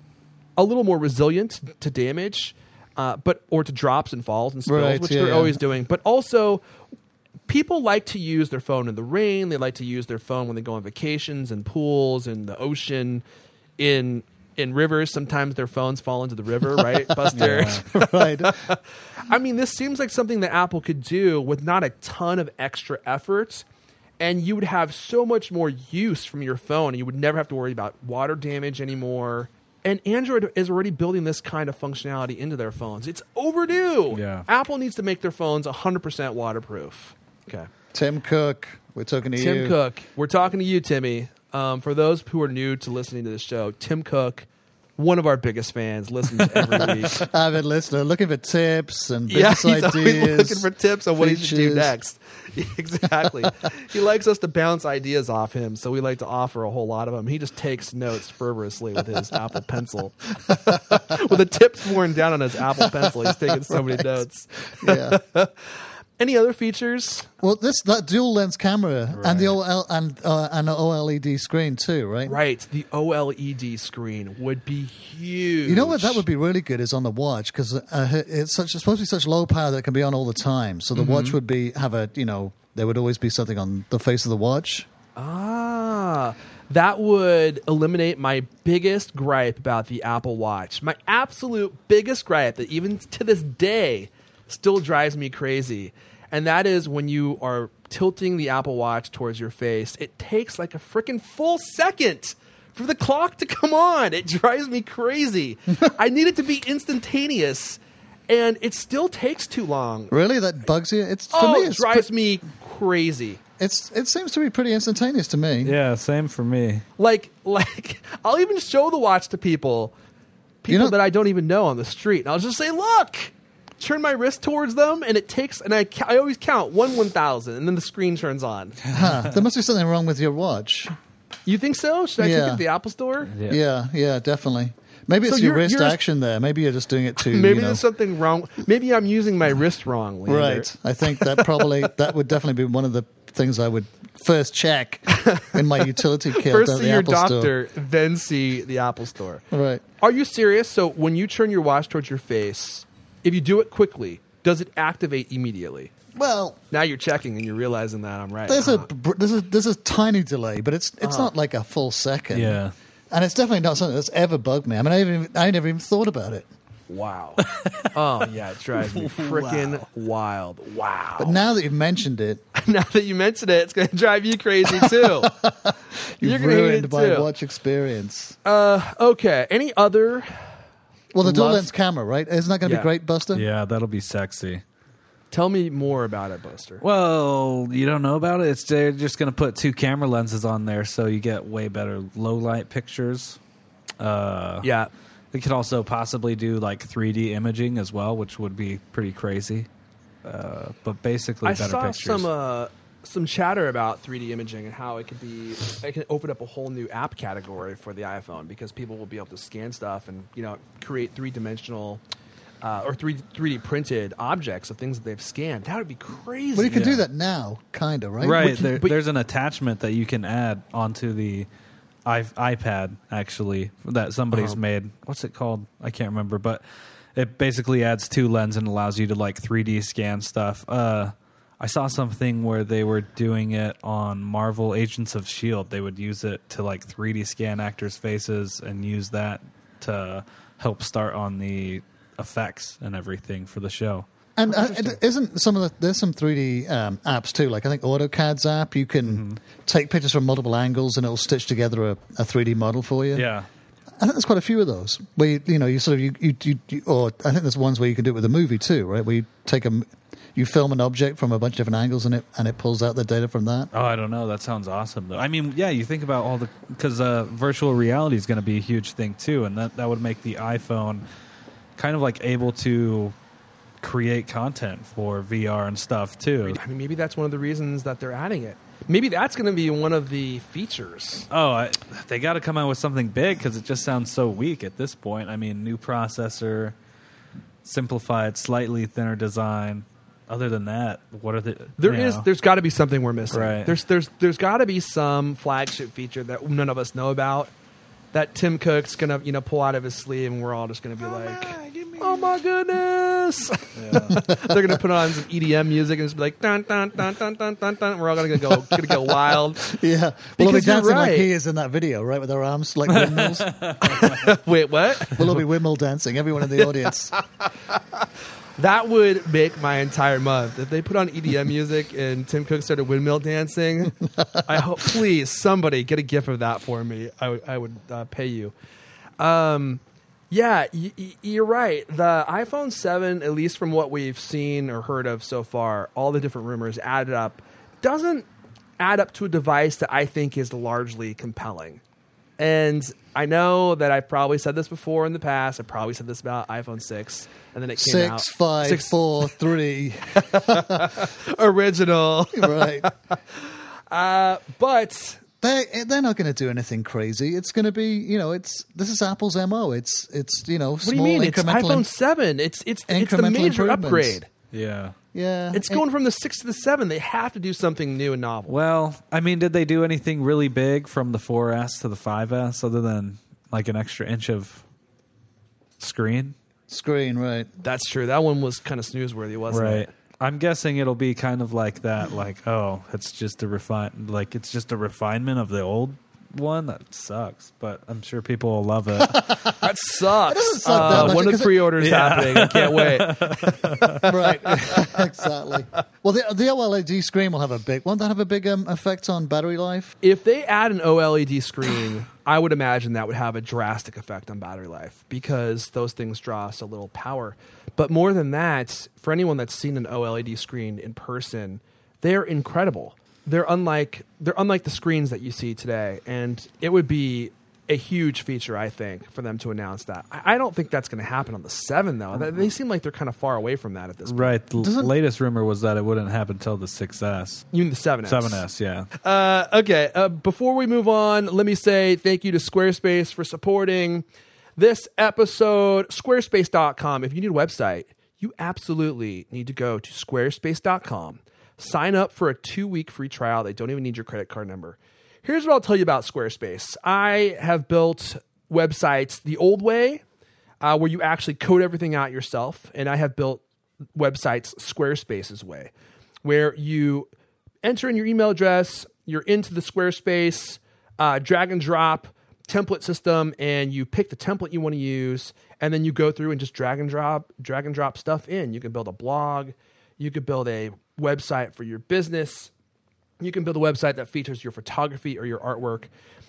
S2: a little more resilient to damage, uh, but or to drops and falls and spills,
S3: Right,
S2: which
S3: yeah,
S2: they're
S3: yeah.
S2: always doing. But also, people like to use their phone in the rain. They like to use their phone when they go on vacations and pools and the ocean, in in rivers. Sometimes their phones fall into the river, right, Buster?
S3: Right.
S2: I mean, this seems like something that Apple could do with not a ton of extra effort, and you would have so much more use from your phone. You would never have to worry about water damage anymore. And Android is already building this kind of functionality into their phones. It's overdue.
S4: Yeah.
S2: Apple needs to make their phones one hundred percent waterproof. Okay.
S3: Tim Cook, we're talking to
S2: Tim
S3: you.
S2: Cook. We're talking to you, Timmy. Um, for those who are new to listening to this show, Tim Cook, one of our biggest fans, listens every week.
S3: Avid listener, looking for tips and
S2: Yeah,
S3: business
S2: he's always
S3: ideas.
S2: looking for tips on what he should do
S3: features.
S2: next. Exactly. He likes us to bounce ideas off him, so we like to offer a whole lot of them. He just takes notes fervorously with his Apple Pencil. With the tips worn down on his Apple Pencil, he's taking so many notes.
S3: Yeah.
S2: Any other features?
S3: Well, this that dual lens camera and the O L and uh, and O L E D screen too, right?
S2: Right, the O L E D screen would be huge.
S3: You know what? That would be really good is on the watch because uh, it's such it's supposed to be such low power that it can be on all the time. So the
S2: Mm-hmm.
S3: watch would be have a you know there would always be something on the face of the watch.
S2: Ah, that would eliminate my biggest gripe about the Apple Watch. My absolute biggest gripe that even to this day still drives me crazy. And that is when you are tilting the Apple Watch towards your face, it takes like a freaking full second for the clock to come on. It drives me crazy. I need it to be instantaneous, and it still takes too long.
S3: Really, that bugs you? It's for
S2: Oh,
S3: me.
S2: it
S3: It's
S2: drives
S3: pre-
S2: me crazy.
S3: It's it seems to be pretty instantaneous to me.
S4: Yeah, same for me.
S2: Like, like I'll even show the watch to people, people
S3: You know-
S2: that I don't even know on the street, and I'll just say, "Look." Turn my wrist towards them, and it takes, and I, ca- I always count one one thousand, and then the screen turns on.
S3: Huh, there must be something wrong with your watch.
S2: You think so? Should I take
S3: Yeah.
S2: it to the Apple Store?
S4: Yeah.
S3: Yeah, yeah, definitely. Maybe
S2: So
S3: it's your
S2: you're-
S3: wrist
S2: you're-
S3: action there. Maybe you're just doing it too.
S2: Maybe
S3: you know.
S2: there's something wrong. Maybe I'm using my wrist wrong. Leander.
S3: Right. I think that probably that would definitely be one of the things I would first check in my utility kit.
S2: First
S3: at
S2: see
S3: the
S2: your
S3: Apple
S2: doctor, then see the Apple Store.
S3: Store. Right.
S2: Are you serious? So when you turn your watch towards your face, if you do it quickly, does it activate immediately?
S3: Well,
S2: Now you're checking and you're realizing that I'm right.
S3: there's a
S2: Huh.
S3: br- there's a there's a tiny delay, but it's
S2: Uh-huh.
S3: it's not like a full second.
S4: Yeah.
S3: And it's definitely not something that's ever bugged me. I mean, I, even, I never even thought about it.
S2: Wow. Oh yeah, it drives me freaking wild. Wow.
S3: But now that you've mentioned it,
S2: now that you mentioned it, it's going to drive you crazy too.
S3: you've
S2: You're gonna hate
S3: ruined
S2: it
S3: my
S2: too.
S3: watch experience.
S2: Uh, okay. Any other?
S3: Well, the dual
S2: Must-
S3: lens camera, right? Isn't that going to
S2: Yeah.
S3: be great, Buster?
S4: Yeah, that'll be sexy.
S2: Tell me more about it, Buster.
S4: Well, you don't know about it? It's they're just going to put two camera lenses on there so you get way better low light pictures. Uh,
S2: Yeah.
S4: They could also possibly do like three D imaging as well, which would be pretty crazy. Uh, but basically,
S2: I
S4: better
S2: saw
S4: pictures.
S2: some uh, some chatter about three D imaging and how it could be it can open up a whole new app category for the iPhone because people will be able to scan stuff and you know create three dimensional uh, or three three D printed objects of things that they've scanned. That would be crazy.
S3: Well, you can
S4: Yeah.
S3: do that now, kind of, right?
S4: Right,
S2: Which-
S4: there,
S2: but-
S4: there's an attachment that you can add onto the i- iPad, actually, that somebody's
S2: Uh-huh.
S4: made. What's it called? I can't remember, but it basically adds two lenses and allows you to like three D scan stuff. Uh, I saw something where they were doing it on Marvel Agents of S H I E L D. They would use it to like three D scan actors' faces and use that to help start on the effects and everything for the show.
S3: And uh, it- isn't some of the there's some three D um, apps too? Like I think AutoCAD's app, you can
S2: Mm-hmm.
S3: take pictures from multiple angles and it'll stitch together a, a three D model for you.
S4: Yeah.
S3: I think there's quite a few of those where you, you know you sort of you, you, you, you or I think there's ones where you can do it with a movie too, right? Where you take a m- you film an object from a bunch of different angles and it and it pulls out the data from that.
S4: Oh, I don't know. That sounds awesome, though. I mean, yeah, you think about all the because uh, virtual reality is going to be a huge thing too, and that that would make the iPhone kind of like able to create content for V R and stuff too.
S2: I mean, maybe that's one of the reasons that they're adding it. Maybe that's going to be one of the features.
S4: Oh, I, they got to come out with something big because it just sounds so weak at this point. I mean, new processor, simplified, slightly thinner design. Other than that, what are the?
S2: There
S4: you
S2: is,
S4: know.
S2: there's got to be something we're missing.
S4: Right.
S2: There's, there's, there's got to be some flagship feature that none of us know about that Tim Cook's gonna, you know, pull out of his sleeve, and we're all just gonna be like, "Oh my goodness!" They're gonna put on some E D M music and just be like, "Dun dun dun dun dun dun dun." We're all gonna go, gonna go wild.
S3: Yeah, well,
S2: Because
S3: we'll be
S2: you're
S3: dancing like
S2: right.
S3: he is in that video, right, with their arms like windmills.
S2: Wait, what?
S3: We'll all be windmill dancing. Everyone in the audience.
S2: That would make my entire month if they put on E D M music and Tim Cook started windmill dancing. I hope, please, somebody get a gif of that for me. I would, I would uh, pay you. Um, yeah, y- y- you're right. The iPhone seven, at least from what we've seen or heard of so far, all the different rumors added up, doesn't add up to a device that I think is largely compelling. And I know that I've probably said this before in the past. I probably said this about iPhone six, and then it came out.
S3: Six, five,
S2: Six-
S3: four, three.
S2: Original.
S3: Right.
S2: Uh, but
S3: They they're not going to do anything crazy. It's going to be, you know, it's this is Apple's M O. It's it's you know
S2: what do
S3: small
S2: you mean? It's
S3: incremental.
S2: iPhone
S3: im-
S2: seven. It's it's it's the
S3: incremental
S2: major
S3: improvements.
S2: upgrade.
S4: Yeah.
S3: Yeah,
S2: It's going from the six to the seven. They have to do something new and novel.
S4: Well, I mean, did they do anything really big from the four S to the five S other than like an extra inch of screen?
S3: screen, right?
S2: That's true. That one was kind of snoozeworthy, wasn't
S4: Right.
S2: it?
S4: I'm guessing it'll be kind of like that. Like, oh, it's just a refine, like it's just a refinement of the old one. That sucks, but I'm sure people will love it.
S2: That sucks.
S3: doesn't suck
S2: Uh,
S3: that much,
S2: when the
S3: because it-
S2: pre-order's happening, I can't wait.
S3: Right, exactly. Well, the the OLED screen will have a big. Won't that have a big um, effect on battery life?
S2: If they add an OLED screen, I would imagine that would have a drastic effect on battery life because those things draw so little power. But more than that, for anyone that's seen an OLED screen in person, they're incredible. They're unlike they're unlike the screens that you see today, and it would be a huge feature, I think, for them to announce that. I I don't think that's going to happen on the seven, though. They- They seem like they're kind of far away from that at this point.
S4: Right. The
S3: Doesn't-
S4: latest rumor was that it wouldn't happen until the six S.
S2: You mean the seven S?
S4: seven S, yeah.
S2: Uh, okay, uh, before we move on, let me say thank you to Squarespace for supporting this episode. Squarespace dot com. If you need a website, you absolutely need to go to Squarespace dot com. Sign up for a two-week free trial. They don't even need your credit card number. Here's what I'll tell you about Squarespace. I have built websites the old way, uh, where you actually code everything out yourself, and I have built websites Squarespace's way, where you enter in your email address, you're into the Squarespace, uh, drag and drop template system, and you pick the template you want to use, and then you go through and just drag and drop, drag and drop stuff in. You can build a blog, you could build a website for your business, you can build a website that features your photography or your artwork.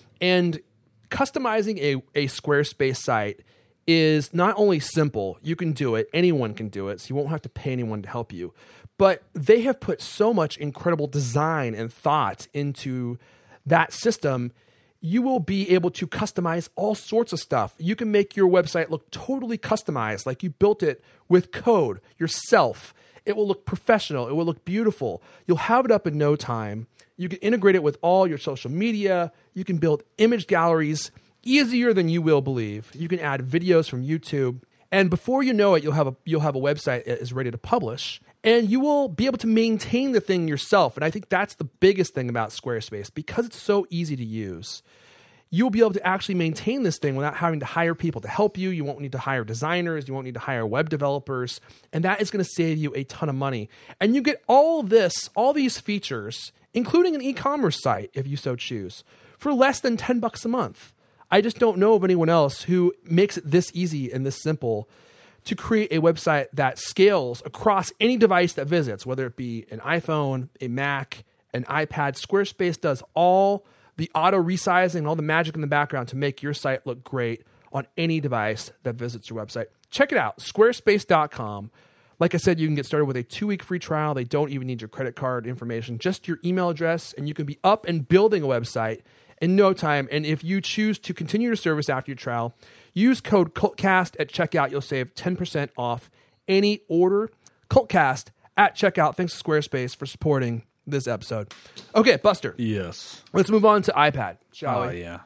S2: And customizing a, a Squarespace site is not only simple, you can do it, anyone can do it, so you won't have to pay anyone to help you. But they have put so much incredible design and thought into that system. You will be able to customize all sorts of stuff. You can make your website look totally customized, like you built it with code yourself. It will look professional. It will look beautiful. You'll have it up in no time. You can integrate it with all your social media. You can build image galleries easier than you will believe. You can add videos from YouTube. And before you know it, you'll have a, you'll have a website that is ready to publish. And you will be able to maintain the thing yourself. And I think that's the biggest thing about Squarespace. Because it's so easy to use, you'll be able to actually maintain this thing without having to hire people to help you. You won't need to hire designers. You won't need to hire web developers. And that is going to save you a ton of money. And you get all this, all these features, including an e-commerce site, if you so choose, for less than ten bucks a month. I just don't know of anyone else who makes it this easy and this simple to create a website that scales across any device that visits, whether it be an iPhone, a Mac, an iPad. Squarespace does all the auto resizing, all the magic in the background to make your site look great on any device that visits your website. Check it out, squarespace dot com. Like I said, you can get started with a two-week free trial. They don't even need your credit card information, just your email address, and you can be up and building a website in no time. And if you choose to continue your service after your trial, use code CULTCAST at checkout. You'll save ten percent off any order. CULTCAST at checkout. Thanks to Squarespace for supporting this episode. Okay, Buster.
S4: Yes.
S2: Let's move on to iPad, shall
S4: Oh,
S2: we?
S4: yeah.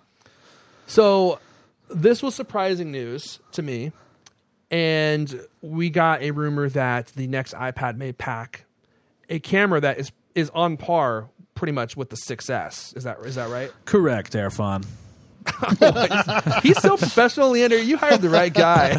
S2: So this was surprising news to me, and we got a rumor that the next iPad may pack a camera that is is on par pretty much with the six S. Is that is that right?
S4: Correct, Erfan.
S2: He's so professional, Leander. You hired the right guy.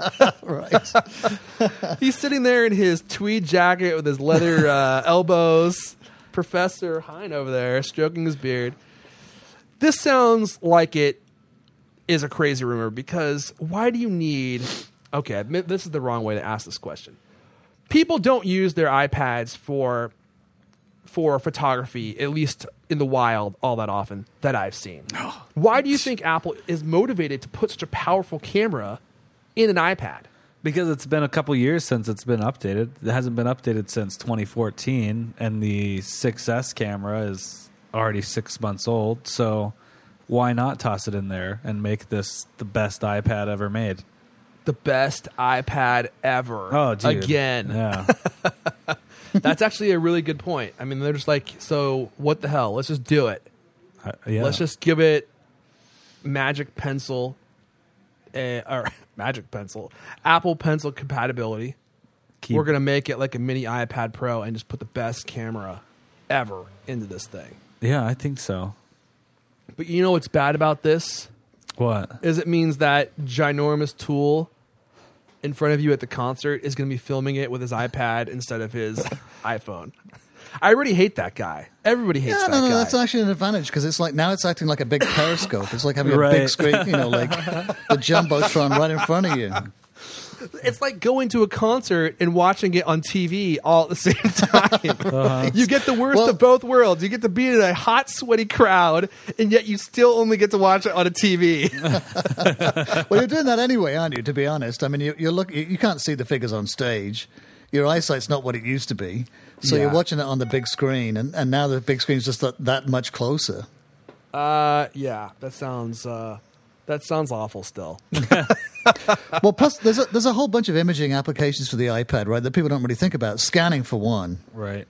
S3: Right.
S2: He's sitting there in his tweed jacket with his leather uh, elbows. Professor Hein over there stroking his beard. This sounds like it is a crazy rumor because why do you need... Okay, admit this is the wrong way to ask this question. People don't use their iPads for for photography, at least in the wild, all that often that I've seen. Why do you think Apple is motivated to put such a powerful camera in an iPad?
S4: Because it's been a couple years since it's been updated. It hasn't been updated since twenty fourteen, and the six S camera is already six months old. So why not toss it in there and make this the best iPad ever made?
S2: The best iPad ever.
S4: Oh, dude.
S2: Again.
S4: Yeah.
S2: That's actually a really good point. I mean, they're just like, so what the hell? Let's just do it.
S4: Uh, yeah.
S2: Let's just give it Magic Pencil, uh, or Magic Pencil, Apple Pencil compatibility.
S4: Keep-
S2: we're gonna make it like a mini iPad Pro and just put the best camera ever into this thing.
S4: Yeah, I think so.
S2: But you know what's bad about this?
S4: What?
S2: Is it means that ginormous tool in front of you at the concert is going to be filming it with his iPad instead of his iPhone. I already hate that guy. Everybody hates
S3: Yeah,
S2: that
S3: no, no,
S2: guy.
S3: that's actually an advantage because it's like now it's acting like a big periscope. It's like having a
S4: Right.
S3: big screen, you know, like the jumbotron right in front of you.
S2: It's like going to a concert and watching it on T V all at the same time.
S4: Uh-huh.
S2: You get the worst
S3: Well-
S2: of both worlds. You get to be in a hot, sweaty crowd, and yet you still only get to watch it on a T V.
S3: Well, you're doing that anyway, aren't you? To be honest, I mean, you, you're look, you, you can't see the figures on stage. Your eyesight's not what it used to be, so
S2: Yeah.
S3: you're watching it on the big screen, and, and now the big screen's just that, that much closer.
S2: Uh, yeah, that sounds uh, that sounds awful. Still,
S3: Well, plus there's a, there's a whole bunch of imaging applications for the iPad, right? That people don't really think about. Scanning for one.
S4: Right.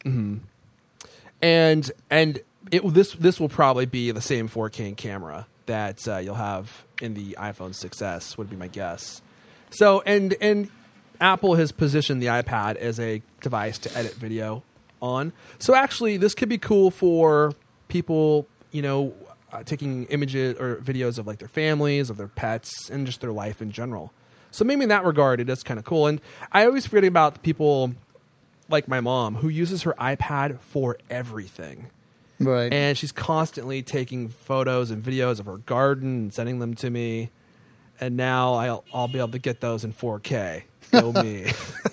S2: and and it this this will probably be the same four K camera that uh, you'll have in the iPhone six S would be my guess. So and and Apple has positioned the iPad as a device to edit video on. So actually, this could be cool for people, you know, uh, taking images or videos of like their families, of their pets, and just their life in general. So maybe in that regard, it is kind of cool. And I always forget about the people like my mom who uses her iPad for everything.
S3: Right.
S2: And she's constantly taking photos and videos of her garden and sending them to me. And now I'll, I'll be able to get those in four K. Go me.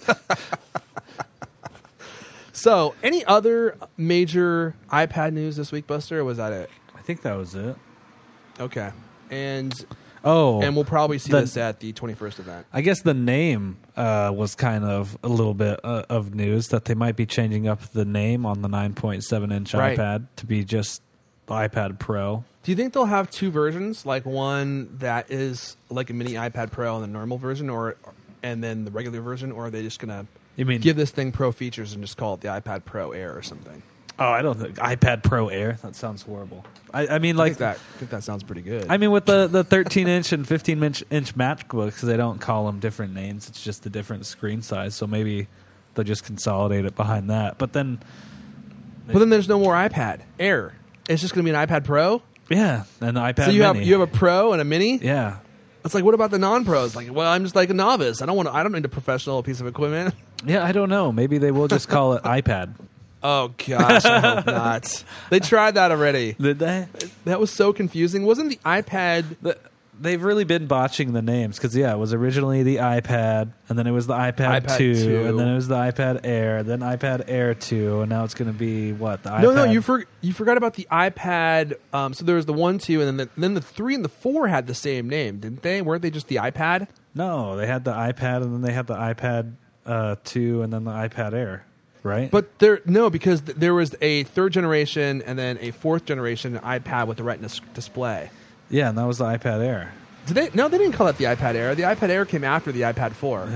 S2: So, any other major iPad news this week, Buster, or was that it?
S4: I think that was it.
S2: Okay. And
S4: Oh,
S2: and we'll probably see
S4: the-
S2: this at the twenty-first event.
S4: I guess the name uh, was kind of a little bit uh, of news that they might be changing up the name on the nine point seven inch
S2: Right.
S4: iPad to be just iPad Pro.
S2: Do you think they'll have two versions, like one that is like a mini iPad Pro and the normal version, or and then the regular version, or are they just gonna
S4: You mean
S2: give this thing Pro features and just call it the iPad Pro Air or something?
S4: Oh, I don't think iPad Pro Air. That sounds horrible. I, I mean,
S2: I
S4: like
S2: think that I think that sounds pretty good.
S4: I mean, with the, the thirteen inch and fifteen inch inch MacBooks, they don't call them different names. It's just a different screen size. So maybe they'll just consolidate it behind that. But then,
S2: but then there's no more iPad Air. It's just going to be an iPad Pro.
S4: yeah, and the iPad
S2: So you
S4: Mini.
S2: have you have a Pro and a Mini.
S4: yeah,
S2: It's like, what about the non-pros? Like, well, I'm just like a novice. I don't want to. I don't need a professional piece of equipment.
S4: yeah. I don't know. Maybe they will just call it iPad.
S2: Oh gosh, I hope not. They tried that already.
S4: Did they?
S2: That was so confusing. Wasn't the iPad?
S4: The, they've really been botching the names because yeah, it was originally the iPad, and then it was the iPad,
S2: iPad
S4: two,
S2: two.
S4: and then it was the iPad Air, then iPad Air two, and now it's going to be what the
S2: No,
S4: iPad.
S2: no, you for, you forgot about the iPad. Um, so there was the one, two, and then the, then the three and the four had the same name, didn't they? Weren't they just the iPad?
S4: No, they had the iPad, and then they had the iPad uh, two, and then the iPad Air, right?
S2: But there, no, because th- there was a third generation and then a fourth generation iPad with the Retina s- display.
S4: yeah, and that was the iPad Air.
S2: Did they? No, they didn't call it the iPad Air. The iPad Air came after the iPad four.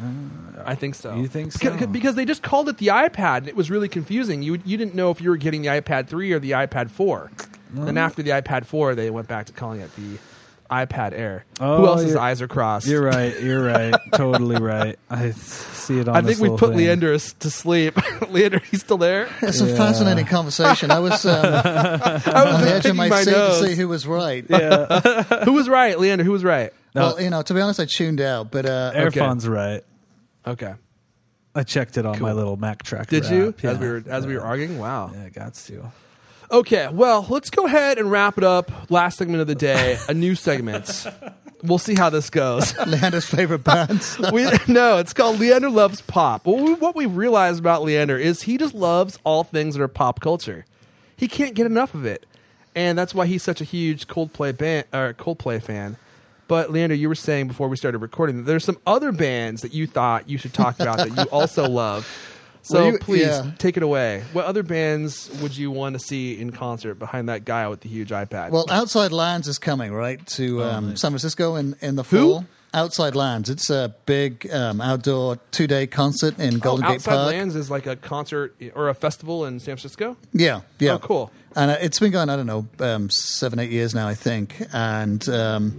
S2: I think so.
S4: You think
S2: Because,
S4: so?
S2: because they just called it the iPad, and it was really confusing. You you didn't know if you were getting the iPad three or the iPad four. Then after the iPad four, they went back to calling it the iPad Air.
S4: Oh,
S2: Who else's
S4: you're-
S2: eyes are crossed?
S4: You're right. You're right. Totally right. I see it on.
S2: I
S4: this
S2: think we
S4: little
S2: put
S4: thing.
S2: Leander as- to sleep. Leander, he's still there.
S3: It's a
S4: Yeah.
S3: fascinating conversation. I was um,
S2: I was
S3: on the
S2: just
S3: edge of
S2: picking
S3: my,
S2: my
S3: seat
S2: nose.
S3: to see who was right.
S4: Yeah,
S2: Who was right, Leander? Who was right?
S3: Well, you know, to be honest, I tuned out. But uh,
S4: Airphone's right.
S2: Okay.
S4: I checked it on
S2: Cool.
S4: my little Mac tracker.
S2: Did you?
S4: app.
S2: As
S4: Yeah.
S2: we were as we were arguing. Wow.
S4: Yeah, got to.
S2: Okay, well, let's go ahead and wrap it up. Last segment of the day, a new segment. We'll see how this goes.
S3: Leander's favorite bands.
S2: we, no, it's called Leander Loves Pop. What, we, what we've realized about Leander is he just loves all things that are pop culture. He can't get enough of it, and that's why he's such a huge Coldplay band or Coldplay fan. But Leander, you were saying before we started recording that there's some other bands that you thought you should talk about that you also love. So
S3: Well, you-
S2: please
S3: yeah.
S2: take it away. What other bands would you want to see in concert behind that guy with the huge iPad?
S3: Well, Outside Lands is coming, right, to um,
S4: nice.
S3: San Francisco in, in the
S2: Who?
S3: fall. Outside Lands. It's a big um, outdoor two-day concert in
S2: oh,
S3: Golden Gate
S2: Outside
S3: Park.
S2: Lands is like a concert or a festival in San Francisco.
S3: Yeah, yeah.
S2: Oh, cool.
S3: And uh, it's been going, I don't know, um, seven, eight years now, I think. And um,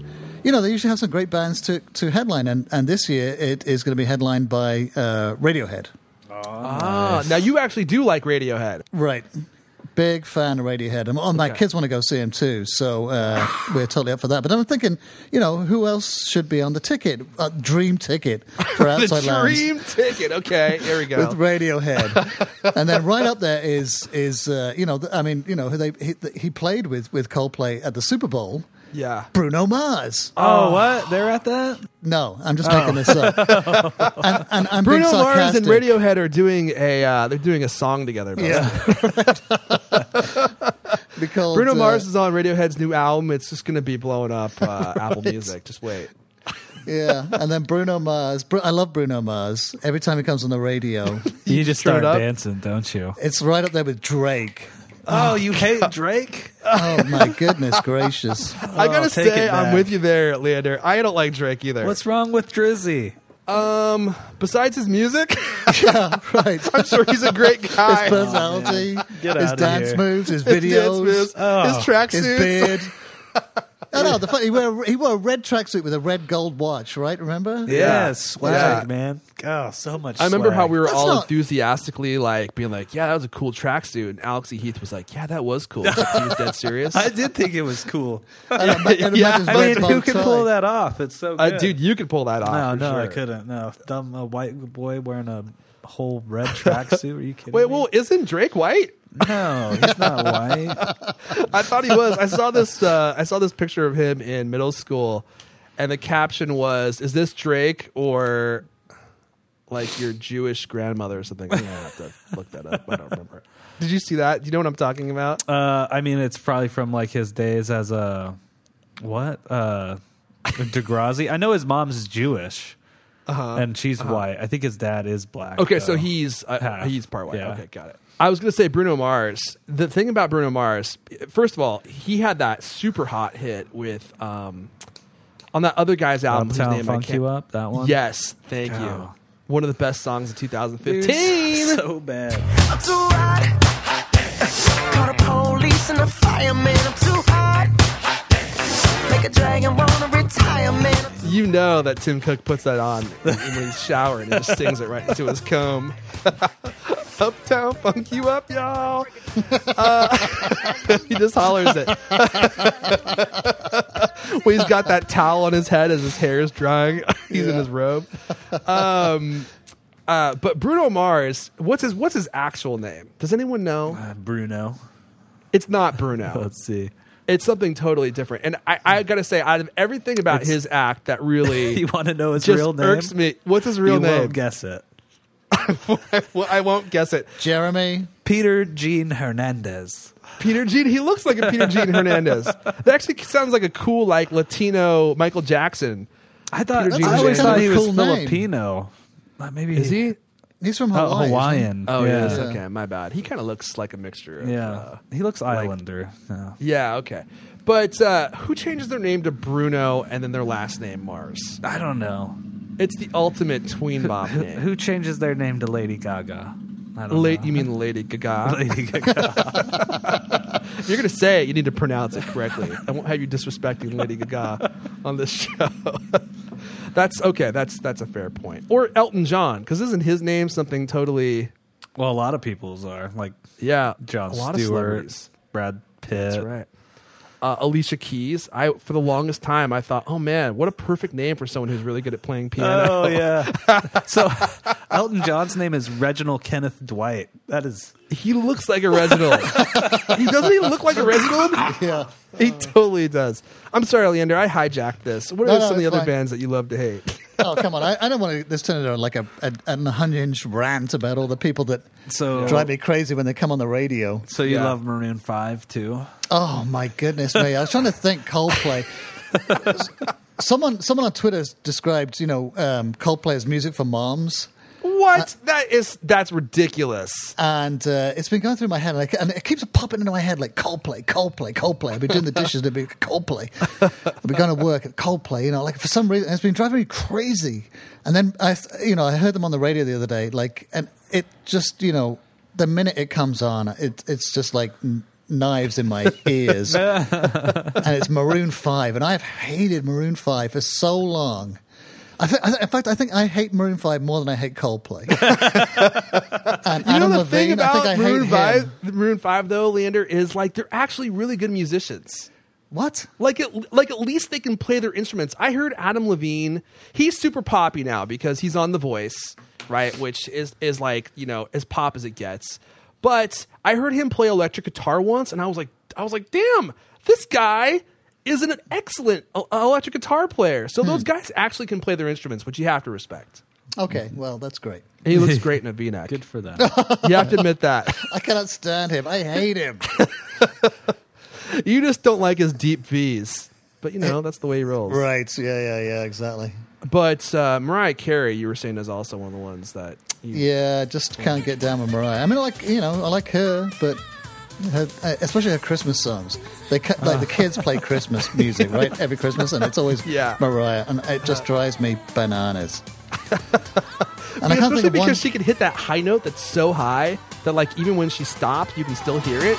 S3: you know, they usually have some great bands to, to headline, and, and this year it is going to be headlined by uh, Radiohead.
S2: Ah, now you actually do like Radiohead.
S3: Right. Big fan of Radiohead. And oh, my
S2: Okay.
S3: kids want to go see him too, so uh, we're totally up for that. But I'm thinking, you know, who else should be on the ticket? A dream ticket for
S2: The
S3: Outside Lands
S2: dream ticket. Okay, here we go.
S3: with Radiohead. And then right up there is, is uh, you know, th- I mean, you know, they he, he played with, with Coldplay at the Super Bowl.
S2: Yeah.
S3: Bruno Mars.
S4: Oh, what? They're at that?
S3: No, I'm just making this up. and, and I'm being
S2: Bruno Mars and
S3: sarcastic.
S2: Radiohead are doing a uh, they're doing a song together. About
S3: Yeah. Because,
S2: Bruno
S3: uh,
S2: Mars is on Radiohead's new album. It's just going to be blowing up uh, Apple Music. Just wait.
S3: Yeah, and then Bruno Mars. Bru- I love Bruno Mars. Every time he comes on the radio,
S4: You just
S2: Straight
S4: start
S2: up?
S4: dancing, don't you?
S3: it's right up there with Drake.
S4: Oh, you hate Drake?
S3: Oh my goodness gracious!
S2: I gotta
S4: take
S2: say,
S4: it
S2: I'm
S4: back.
S2: with you there, Leander. I don't like Drake either.
S4: What's wrong with Drizzy?
S2: um besides his music?
S3: Yeah, right.
S2: I'm sure he's a great
S3: His
S2: guy.
S3: personality,
S4: Get
S3: his
S4: outta
S3: dance
S4: here.
S3: moves, his
S2: His dance
S3: videos,
S2: moves,
S4: Oh.
S2: his
S3: his
S2: tracksuits.
S3: beard. No, no, the fun, he wore he wore a red tracksuit with a red gold watch, right? Remember?
S4: Yeah, swag,
S2: Yeah.
S4: man. Oh, so much
S2: I remember
S4: swag.
S2: how we were
S3: That's
S2: all
S3: not-
S2: enthusiastically like being like, "Yeah, that was a cool tracksuit," and Alex E. Heath was like, "Yeah, that was cool." Like, he was dead serious.
S4: I did think it was cool.
S3: And, and imagine
S2: Yeah,
S3: his
S4: I
S3: red
S4: mean,
S3: bow
S4: who can
S3: tie.
S4: pull that off? It's so
S2: Uh,
S4: good.
S2: dude, you could pull that off.
S4: No,
S2: for
S4: no, I
S2: sure.
S4: couldn't. No, dumb a white boy wearing a whole red tracksuit. Are you kidding
S2: Wait,
S4: me?
S2: well, isn't Drake white?
S4: No, he's not white.
S2: I thought he was. I saw this. Uh, I saw this picture of him in middle school, and the caption was, "Is this Drake or like your Jewish grandmother or something?" I'm gonna have to look that up. I don't remember. Did you see that? Do you know what I'm talking about?
S4: Uh, I mean, it's probably from like his days as a what? Uh, Degrassi. I know his mom's Jewish,
S2: Uh-huh.
S4: and she's white. I think his dad is black.
S2: Okay, so
S4: though.
S2: he's uh,
S4: Half.
S2: he's part white.
S4: Yeah.
S2: Okay, got it. I was gonna say Bruno Mars. The thing about Bruno Mars, first of all, he had that super hot hit with um, on that other guy's album. whose
S4: Uptown
S2: name I
S4: Funk
S2: can't-
S4: You Up. That one.
S2: Yes, thank you.
S4: Oh.
S2: One of the best songs of two thousand
S4: Dude,
S2: fifteen.
S4: so bad.
S5: I'm too hot. Call the police and the fireman. I'm too hot. Make a dragon wanna retire, man.
S2: You know that Tim Cook puts that on when he's showering and just sings it right into his comb. Uptown Funk You Up, y'all. Uh, he just hollers it. Well, he's got that towel on his head as his hair is drying. He's in his robe. Um, uh, but Bruno Mars, what's his what's his actual name? Does anyone know?
S4: Uh, Bruno.
S2: It's not Bruno.
S4: Let's see.
S2: It's something totally different. And I, I got to say, out of everything about
S4: It's-
S2: his act that really
S4: You want to know his
S2: just
S4: real name?
S2: irks me. What's his real
S4: you
S2: name?
S4: won't guess it.
S2: Well, I won't guess it.
S3: Jeremy.
S4: Peter Gene Hernandez.
S2: Peter Gene. He looks like a Peter Gene Hernandez. That actually sounds like a cool, like Latino Michael Jackson.
S4: I thought
S2: Peter Gene
S4: I always
S2: Hernandez.
S4: thought he was
S3: Cool name.
S4: Filipino. Uh, maybe
S2: Is he?
S3: He's from
S4: Oh,
S3: Hawaii. isn't he?
S4: Hawaiian.
S2: Oh,
S4: yeah.
S2: yes.
S3: Yeah.
S2: Okay, my bad. He kind of looks like a mixture. Of,
S4: Yeah,
S2: uh,
S4: he looks Islander. Yeah.
S2: yeah. Okay. But uh, who changes their name to Bruno and then their last name Mars?
S4: I don't know.
S2: It's the ultimate tween bomb
S4: Who,
S2: name.
S4: who changes their name to Lady Gaga? I don't
S2: Late,
S4: know.
S2: you mean Lady Gaga?
S4: Lady Gaga?
S2: If you're going to say it, you need to pronounce it correctly. I won't have you disrespecting Lady Gaga on this show. That's okay. That's that's a fair point. Or Elton John, because isn't his name something totally?
S4: Well, a lot of people's are like
S2: Yeah,
S4: Jon
S2: a lot of
S4: Stewart,
S2: celebrities.
S4: Brad Pitt.
S2: That's right. Uh, Alicia Keys. I for the longest time I thought, oh man, what a perfect name for someone who's really good at playing piano.
S4: Oh yeah. So Elton John's name is Reginald Kenneth Dwight. That is
S2: He looks like a Reginald. he doesn't he look like a Reginald?
S3: Yeah.
S2: He totally does. I'm sorry, Leander. I hijacked this. What are
S3: No, no,
S2: some of the
S3: it's
S2: other
S3: fine.
S2: bands that you love to hate?
S3: Oh, come on. I, I don't want to this turn into like a, a an unhinged rant about all the people that
S4: so.
S3: drive me crazy when they come on the radio.
S4: So you
S2: Yeah.
S4: love Maroon Five too?
S3: Oh my goodness me! I was trying to think Coldplay. someone someone on Twitter described, you know, um, Coldplay as music for moms.
S2: What? that is that's ridiculous.
S3: And uh, it's been going through my head, and, I, and it keeps popping into my head like Coldplay, Coldplay, Coldplay. I've been doing the dishes, and it'd be Coldplay. I've been going to work at Coldplay, you know, like for some reason, it's been driving me crazy. And then I, you know, I heard them on the radio the other day, like, and it just, you know, the minute it comes on, it, it's just like knives in my ears, and it's Maroon five, and I've hated Maroon five for so long. I th- I th- in fact, I think I hate Maroon five more than I hate Coldplay. And
S2: You know
S3: Adam
S2: the thing
S3: Levine, I
S2: about
S3: think I
S2: Maroon
S3: hate
S2: five,
S3: him.
S2: Maroon five though, Leander, is like they're actually really good musicians.
S3: What?
S2: Like, at, like at least they can play their instruments. I heard Adam Levine. He's super poppy now because he's on The Voice, right? Which is is like, you know, as pop as it gets. But I heard him play electric guitar once, and I was like, I was like, damn, this guy is an excellent uh, electric guitar player. So those guys actually can play their instruments, which you have to respect.
S3: Okay, well, that's great.
S2: And he looks great in a V-neck.
S4: Good for them.
S2: You have to admit that.
S3: I cannot stand him. I hate him.
S2: You just don't like his deep V's. But, you know, that's the way he rolls.
S3: Right, yeah, yeah, yeah, exactly.
S2: But uh, Mariah Carey, you were saying, is also one of the ones that... You,
S3: Yeah, just can't get down with Mariah. I mean, I like, you know, I like her, but her, especially her Christmas songs. They ca- like the kids play Christmas music, right? Every Christmas, and it's always
S2: Yeah.
S3: Mariah, and it just drives me bananas. And I
S2: But
S3: can't
S2: especially
S3: think of
S2: because
S3: one.
S2: she can hit that high note that's so high that, like, even when she stops, you can still hear it.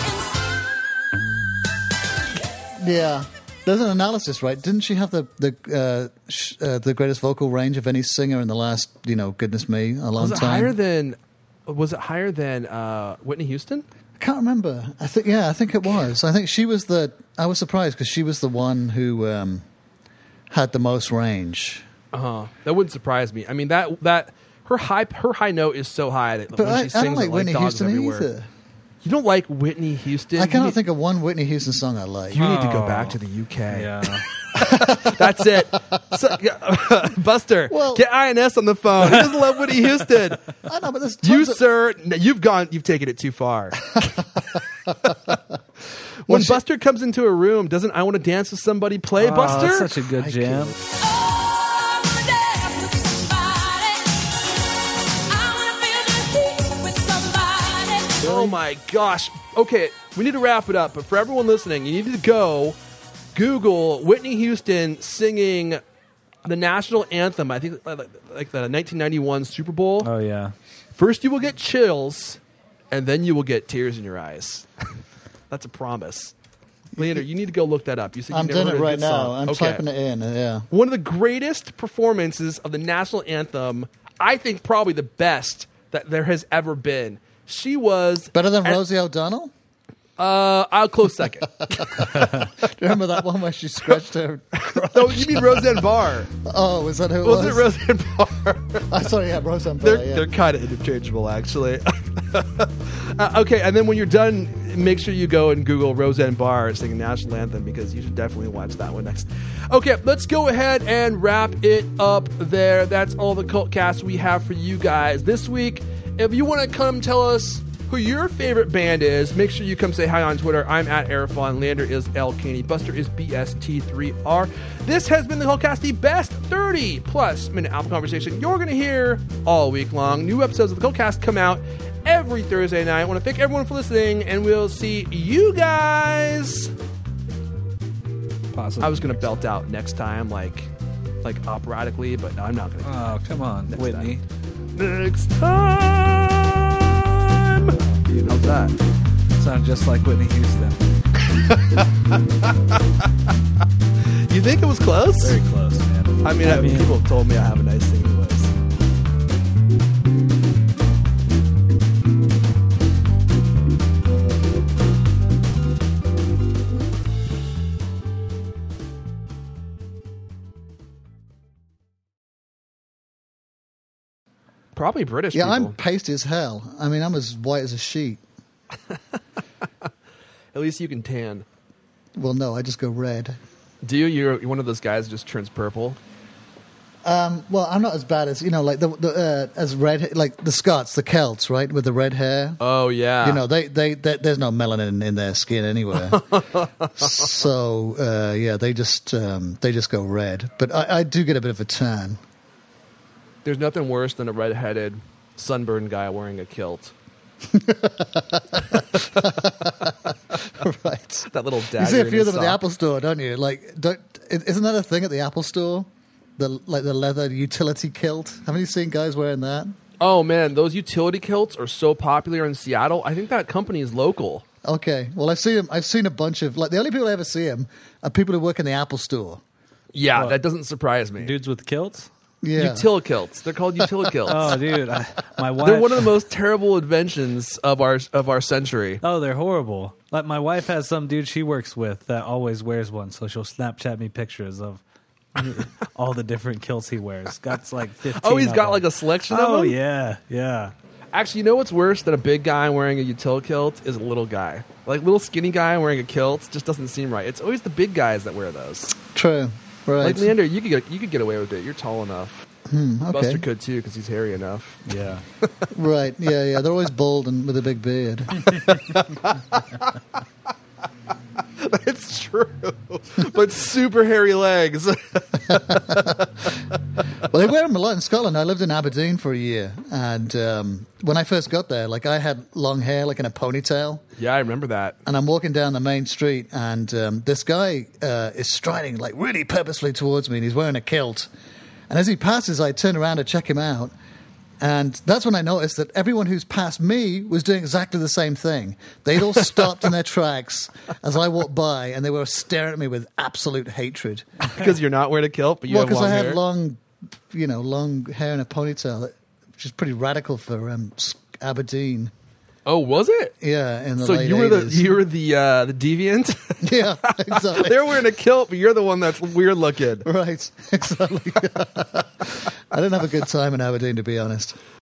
S3: Yeah, there's an analysis, right? Didn't she have the the uh, sh- uh, the greatest vocal range of any singer in the last, you know, goodness me, a long
S2: Was it
S3: time?
S2: higher than... Was it higher than uh, Whitney Houston?
S3: I can't remember. I think yeah, I think it was. I think she was the. I was surprised because she was the one who um, had the most range.
S2: Uh-huh. That wouldn't surprise me. I mean, that... that her high her high note is so high that
S3: But
S2: when
S3: I,
S2: she
S3: I
S2: sings
S3: don't like
S2: it
S3: Whitney
S2: like dogs
S3: Houston
S2: everywhere.
S3: either.
S2: You don't like Whitney Houston?
S3: I
S2: You
S3: cannot
S2: need-
S3: think of one Whitney Houston song I like.
S2: You need to go
S4: Oh.
S2: back to the U K.
S4: Yeah.
S2: That's it. So, yeah, Buster,
S3: Well-
S2: get I N S on the phone. He doesn't love Whitney Houston.
S3: I know, but there's
S2: You,
S3: tons of-
S2: sir, no, you've gone. You've taken it too far. When
S3: she-
S2: Buster comes into a room, doesn't "I Want to Dance with Somebody" play?
S4: Oh,
S2: Buster,
S4: that's such a good jam.
S2: oh my gosh. Okay, we need to wrap it up. But for everyone listening, you need to go Google Whitney Houston singing the national anthem. I think like, like the nineteen ninety-one Super Bowl.
S4: Oh yeah.
S2: First, you will get chills, and then you will get tears in your eyes. That's a promise. Leander, you need to go look that up. You said you
S3: I'm
S2: never
S3: doing
S2: heard
S3: it
S2: a
S3: right
S2: hit
S3: now.
S2: song.
S3: I'm
S2: Okay.
S3: typing it in. Yeah.
S2: One of the greatest performances of the national anthem, I think probably the best that there has ever been. She was...
S3: Better than
S2: and-
S3: Rosie O'Donnell?
S2: Uh, I'll close second.
S3: Do you remember that one where she scratched her?
S2: No, you mean Roseanne Barr.
S3: Oh, was that who it
S2: Was
S3: was?
S2: it Roseanne Barr?
S3: I sorry, yeah, Roseanne Barr.
S2: They're,
S3: yeah.
S2: they're kind of interchangeable, actually. uh, okay, and then when you're done, make sure you go and Google Roseanne Barr singing National Anthem because you should definitely watch that one next. Okay, let's go ahead and wrap it up there. That's all the cult cast we have for you guys this week. If you want to come tell us who your favorite band is, make sure you come say hi on Twitter. I'm at Arifon. Leander is L. Caney. Buster is B S T three R. This has been the Cultcast, the best thirty plus minute Apple conversation you're going to hear all week long. New episodes of the Cultcast come out every Thursday night. I want to thank everyone for listening, and we'll see you guys.
S4: Possibly.
S2: I was going to belt out next time, like like operatically, but I'm not going to.
S4: Oh, come on,
S2: Next
S4: Whitney.
S2: Next time. How's that?
S4: Sound just like Whitney Houston.
S2: You think it was close?
S4: Very close, man.
S2: I mean, I people have told me I have a nice singing voice. Probably British
S3: Yeah,
S2: people.
S3: I'm pasty as hell. I mean, I'm as white as a sheet.
S2: At least you can tan.
S3: Well, no, I just go red.
S2: Do you? You're, you're one of those guys that just turns purple?
S3: Um, well, I'm not as bad as, you know, like the, the uh, as red, like the Scots, the Celts, right, with the red hair.
S2: Oh, yeah.
S3: You know, they, they, they there's no melanin in their skin anywhere. So uh, yeah, they just um, they just go red. But I, I do get a bit of a tan.
S2: There's nothing worse than a redheaded, sunburned guy wearing a kilt.
S3: Right.
S2: That little dagger
S3: You see a
S2: in
S3: few of
S2: his
S3: them at the
S2: sock.
S3: Apple Store, don't you? Like, don't isn't that a thing at the Apple Store? The like the leather utility kilt. Haven't you seen guys wearing that?
S2: Oh, man, those utility kilts are so popular in Seattle. I think that company is local.
S3: Okay. Well, I've seen him. I've seen a bunch of like the only people I ever see him are people who work in the Apple Store.
S2: Yeah,
S4: What?
S2: that doesn't surprise me.
S4: Dudes with kilts.
S3: Yeah.
S2: Util kilts. They're called util kilts.
S4: Oh, dude, I, my wife.
S2: They're one of the most terrible inventions of our of our century.
S4: Oh, they're horrible. Like my wife has some dude she works with that always wears one, so she'll Snapchat me pictures of all the different kilts he wears. Got like fifteen.
S2: Oh, he's
S4: of
S2: got
S4: them.
S2: like a selection
S4: Oh
S2: of them?
S4: yeah, yeah.
S2: Actually, you know what's worse than a big guy wearing a util kilt is a little guy. Like little skinny guy wearing a kilt just doesn't seem right. It's always the big guys that wear those.
S3: True. Right.
S2: Like Leander, you could get you could get away with it. You're tall enough.
S3: Hmm, okay.
S2: Buster could too because he's hairy enough.
S4: Yeah.
S3: Right. Yeah. Yeah. They're always bald and with a big beard.
S2: It's true, but super hairy legs.
S3: Well, they wear them a lot in Scotland. I lived in Aberdeen for a year, and um, when I first got there, like I had long hair, like in a ponytail,
S2: Yeah, I remember that.
S3: and I'm walking down the main street, and um, this guy uh, is striding like really purposefully towards me, and he's wearing a kilt. And as he passes, I turn around to check him out, and that's when I noticed that everyone who's passed me was doing exactly the same thing. They'd all stopped in their tracks as I walked by, and they were staring at me with absolute hatred.
S2: Because you're not wearing a kilt, but you
S3: Well,
S2: have
S3: because
S2: long
S3: I
S2: hair.
S3: had long, you know, long hair and a ponytail, that- which is pretty radical for um, S- Aberdeen.
S2: Oh, was it?
S3: Yeah, in the
S2: So
S3: late
S2: you were the
S3: eighties.
S2: you were the uh, the deviant.
S3: Yeah, exactly.
S2: They're wearing a kilt, but you're the one that's weird looking.
S3: Right, exactly. I didn't have a good time in Aberdeen, to be honest.